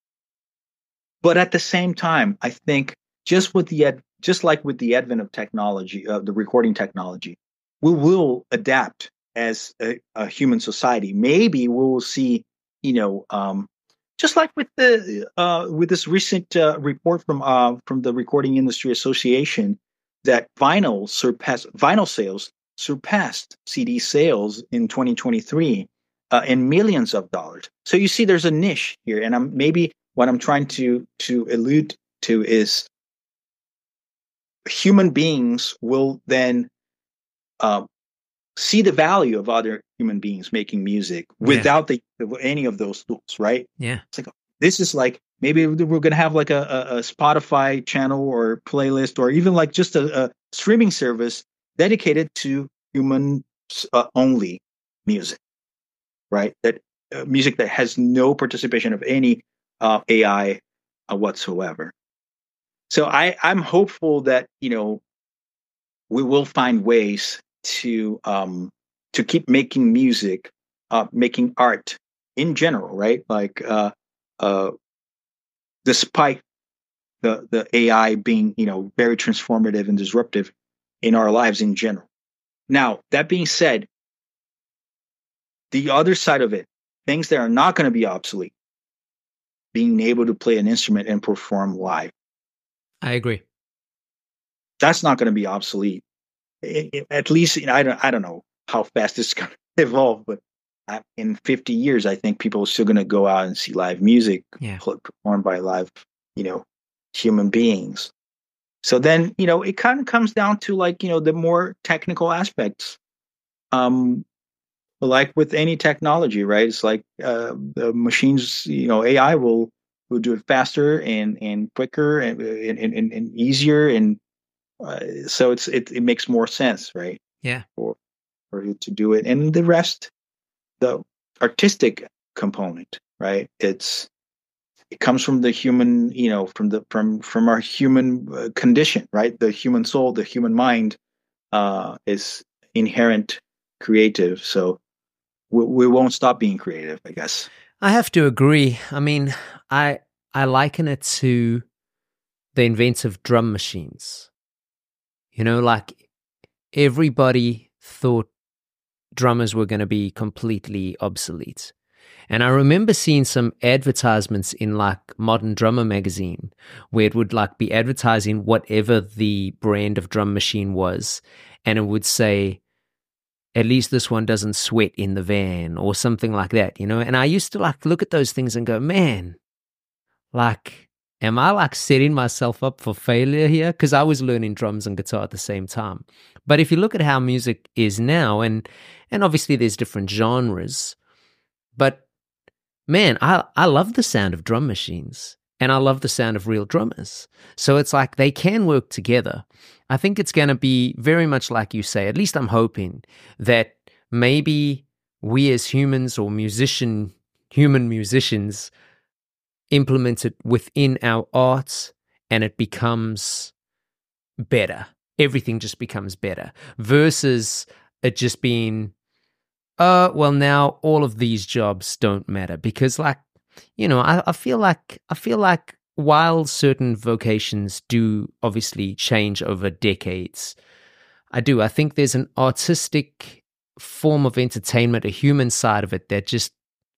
but at the same time, I think just with the ad, just like with the advent of technology, uh, the recording technology, we will adapt as a, a human society. Maybe we will see, you know, um, just like with the uh, with this recent uh, report from uh, from the Recording Industry Association, that vinyl surpassed vinyl sales surpassed C D sales in twenty twenty-three uh, in millions of dollars. So you see, there's a niche here, and I'm maybe what I'm trying to to allude to is human beings will then uh, see the value of other human beings making music without the any of those tools, right? Yeah. It's like this is like maybe we're gonna have like a, a, a Spotify channel or playlist or even like just a, a streaming service dedicated to human uh, only music, right? That uh, music that has no participation of any uh, A I uh, whatsoever. So I, I'm hopeful that you know we will find ways to um, to keep making music, uh, making art in general, right? Like uh, uh, despite the the A I being you know very transformative and disruptive in our lives in general. Now that being said, the other side of it, things that are not going to be obsolete, being able to play an instrument and perform live. I agree. That's not going to be obsolete. It, it, at least you know, I don't I don't know how fast it's going to evolve, but I, in fifty years, I think people are still going to go out and see live music Yeah. performed by live, you know, human beings. So then, you know, it kind of comes down to like, you know, the more technical aspects. Um, like with any technology, right? It's like uh, the machines, you know, A I will will do it faster and and quicker and and and, and easier, and uh, so it's it it makes more sense, right? Yeah. For for you to do it, and the rest, the artistic component, right? It's it comes from the human, you know, from the from from our human uh, condition, right? The human soul, the human mind uh, is inherent creative. So we, we won't stop being creative, I guess. I have to agree. I mean, I I liken it to the inventive drum machines. You know, like everybody thought drummers were going to be completely obsolete. And I remember seeing some advertisements in like Modern Drummer magazine where it would like be advertising whatever the brand of drum machine was. And it would say, at least this one doesn't sweat in the van or something like that, you know? And I used to like look at those things and go, man, like, am I like setting myself up for failure here? Because I was learning drums and guitar at the same time. But if you look at how music is now, and and obviously there's different genres, but man, I, I love the sound of drum machines and I love the sound of real drummers. So it's like they can work together. I think it's going to be very much like you say, at least I'm hoping that maybe we as humans or musician, human musicians implement it within our arts and it becomes better. Everything just becomes better versus it just being, uh, well, now all of these jobs don't matter because, like, you know, I, I feel like I feel like while certain vocations do obviously change over decades, I do. I think there's an artistic form of entertainment, a human side of it that just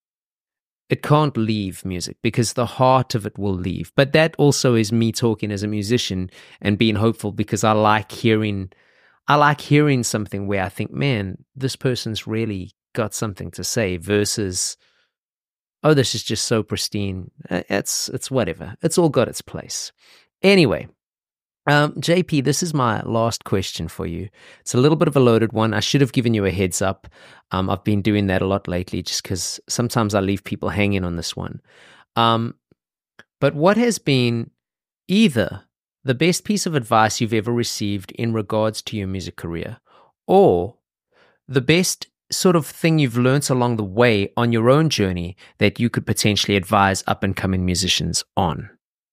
it can't leave music because the heart of it will leave. But that also is me talking as a musician and being hopeful because I like hearing, I like hearing something where I think, man, this person's really got something to say versus, oh, this is just so pristine. It's it's whatever. It's all got its place. Anyway, um, J P, this is my last question for you. It's a little bit of a loaded one. I should have given you a heads up. Um, I've been doing that a lot lately just because sometimes I leave people hanging on this one. Um, but what has been either the best piece of advice you've ever received in regards to your music career or the best sort of thing you've learnt along the way on your own journey that you could potentially advise up-and-coming musicians on?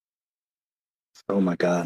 Oh, my God.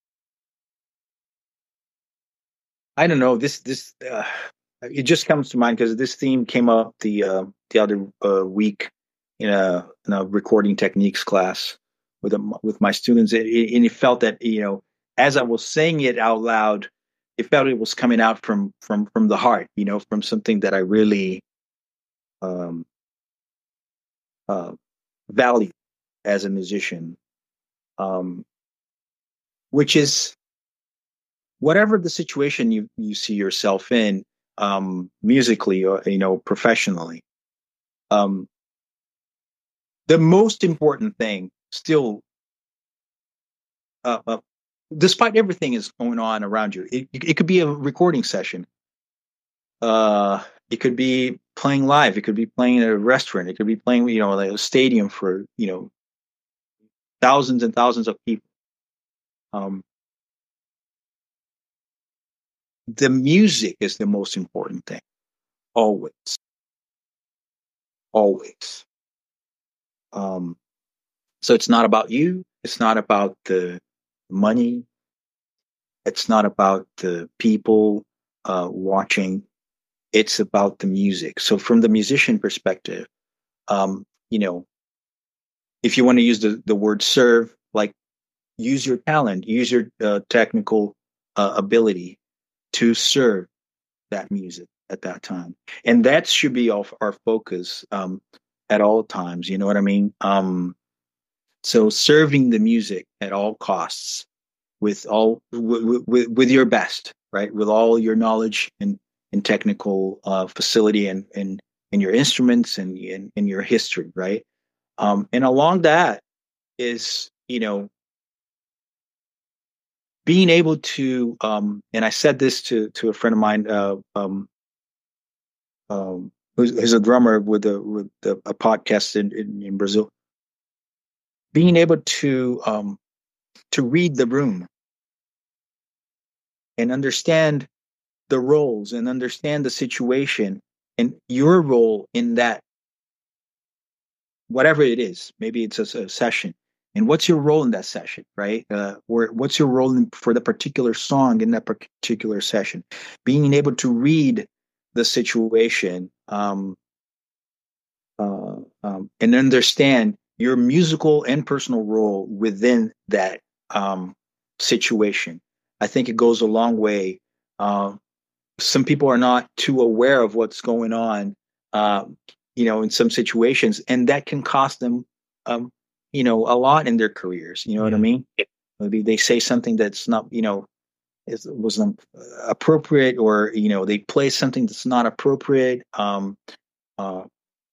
I don't know. This this uh, it just comes to mind because this theme came up the uh, the other uh, week in a in a recording techniques class with a, with my students, it, it, and it felt that you know as I was saying it out loud, it felt it was coming out from from from the heart, you know, from something that I really um, uh, value as a musician, um, which is. Whatever the situation you, you see yourself in, um, musically or you know professionally, um, the most important thing still, uh, uh, despite everything is going on around you, it, it could be a recording session. Uh, it could be playing live. It could be playing at a restaurant. It could be playing, you know, like a stadium for you know thousands and thousands of people. Um, The music is the most important thing. Always. Always. Um, so it's not about you. It's not about the money. It's not about the people uh, watching. It's about the music. So from the musician perspective, um, you know, if you want to use the, the word serve, like use your talent, use your uh, technical uh, ability to serve that music at that time. And that should be our, our focus um, at all times. You know what I mean? Um, so serving the music at all costs with all, with, with, with your best, right? With all your knowledge and, and technical uh, facility and, and, and your instruments and, and, and your history, right? Um, and along that is, you know, being able to, um, and I said this to to a friend of mine, uh, um, um, who's, who's a drummer with a with a, a podcast in, in, in Brazil. Being able to um, to read the room and understand the roles and understand the situation and your role in that whatever it is. Maybe it's a, a session. And what's your role in that session, right? Uh, or what's your role in, for the particular song in that particular session? Being able to read the situation um, uh, um, and understand your musical and personal role within that um, situation. I think it goes a long way. Uh, some people are not too aware of what's going on, uh, you know, in some situations, and that can cost them, um, you know, a lot in their careers. You know yeah. what I mean? Maybe they say something that's not, you know, it wasn't appropriate, or you know, they play something that's not appropriate. Um, uh,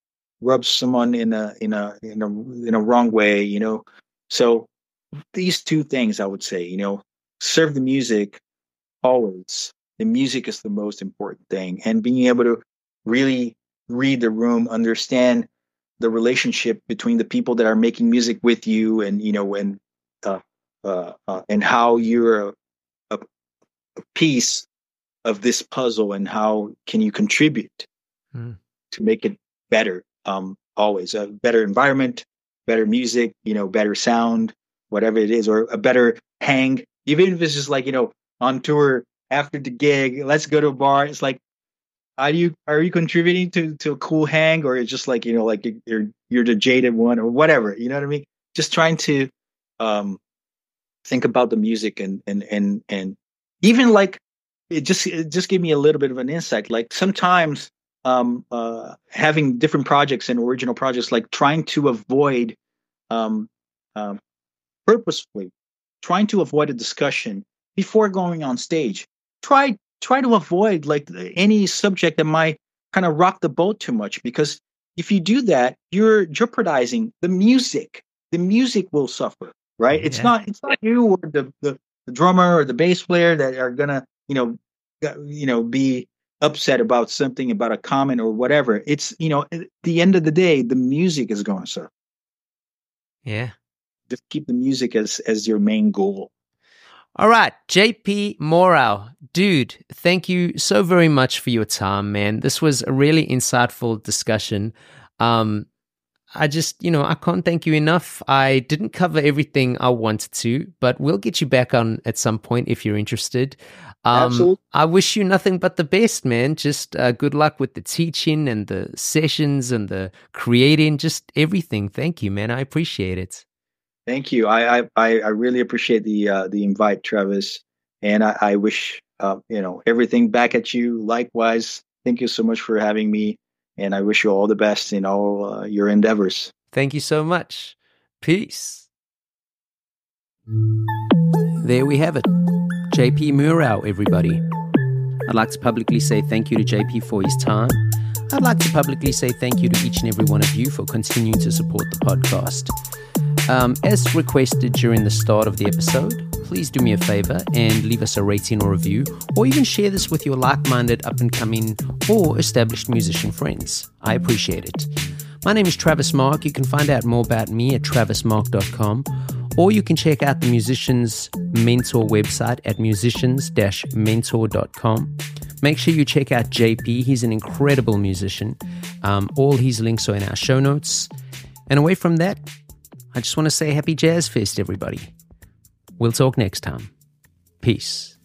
rubs someone in a in a in a in a wrong way. You know, so these two things, I would say, you know, serve the music always. The music is the most important thing, and being able to really read the room, understand the relationship between the people that are making music with you, and you know, and uh, uh, uh, and how you're a, a, a piece of this puzzle, and how can you contribute mm. to make it better. Um, always a better environment, better music, you know, better sound, whatever it is, or a better hang. Even if it's just like, you know, on tour after the gig, let's go to a bar. It's like, are you are you contributing to, to a cool hang, or it's just like, you know, like you're you're the jaded one or whatever, you know what I mean? Just trying to um, think about the music, and and and and even like it just it just gave me a little bit of an insight. Like sometimes um, uh, having different projects and original projects, like trying to avoid um, um, purposefully trying to avoid a discussion before going on stage. Try try to avoid like any subject that might kind of rock the boat too much, because if you do that, you're jeopardizing the music. The music will suffer, right? Yeah. It's not it's not you or the, the, the drummer or the bass player that are gonna, you know, you know, be upset about something, about a comment or whatever. It's, you know, at the end of the day, the music is going to suffer. Yeah. Just keep the music as as your main goal. All right, J P Mourão, dude, thank you so very much for your time, man. This was a really insightful discussion. Um, I just, you know, I can't thank you enough. I didn't cover everything I wanted to, but we'll get you back on at some point if you're interested. Um, Absolutely. I wish you nothing but the best, man. Just uh, good luck with the teaching and the sessions and the creating, just everything. Thank you, man. I appreciate it. Thank you. I I I really appreciate the uh, the invite, Travis, and I, I wish uh, you know everything back at you. Likewise, thank you so much for having me, and I wish you all the best in all uh, your endeavors. Thank you so much. Peace. There we have it, J P Mourão, everybody. I'd like to publicly say thank you to J P for his time. I'd like to publicly say thank you to each and every one of you for continuing to support the podcast. Um, as requested during the start of the episode, please do me a favor and leave us a rating or review, or even share this with your like-minded, up-and-coming, or established musician friends. I appreciate it. My name is Travis Mark. You can find out more about me at travis mark dot com, or you can check out the Musicians Mentor website at musicians dash mentor dot com. Make sure you check out J P. He's an incredible musician. Um, all his links are in our show notes. And away from that, I just want to say happy Jazz Fest, everybody. We'll talk next time. Peace.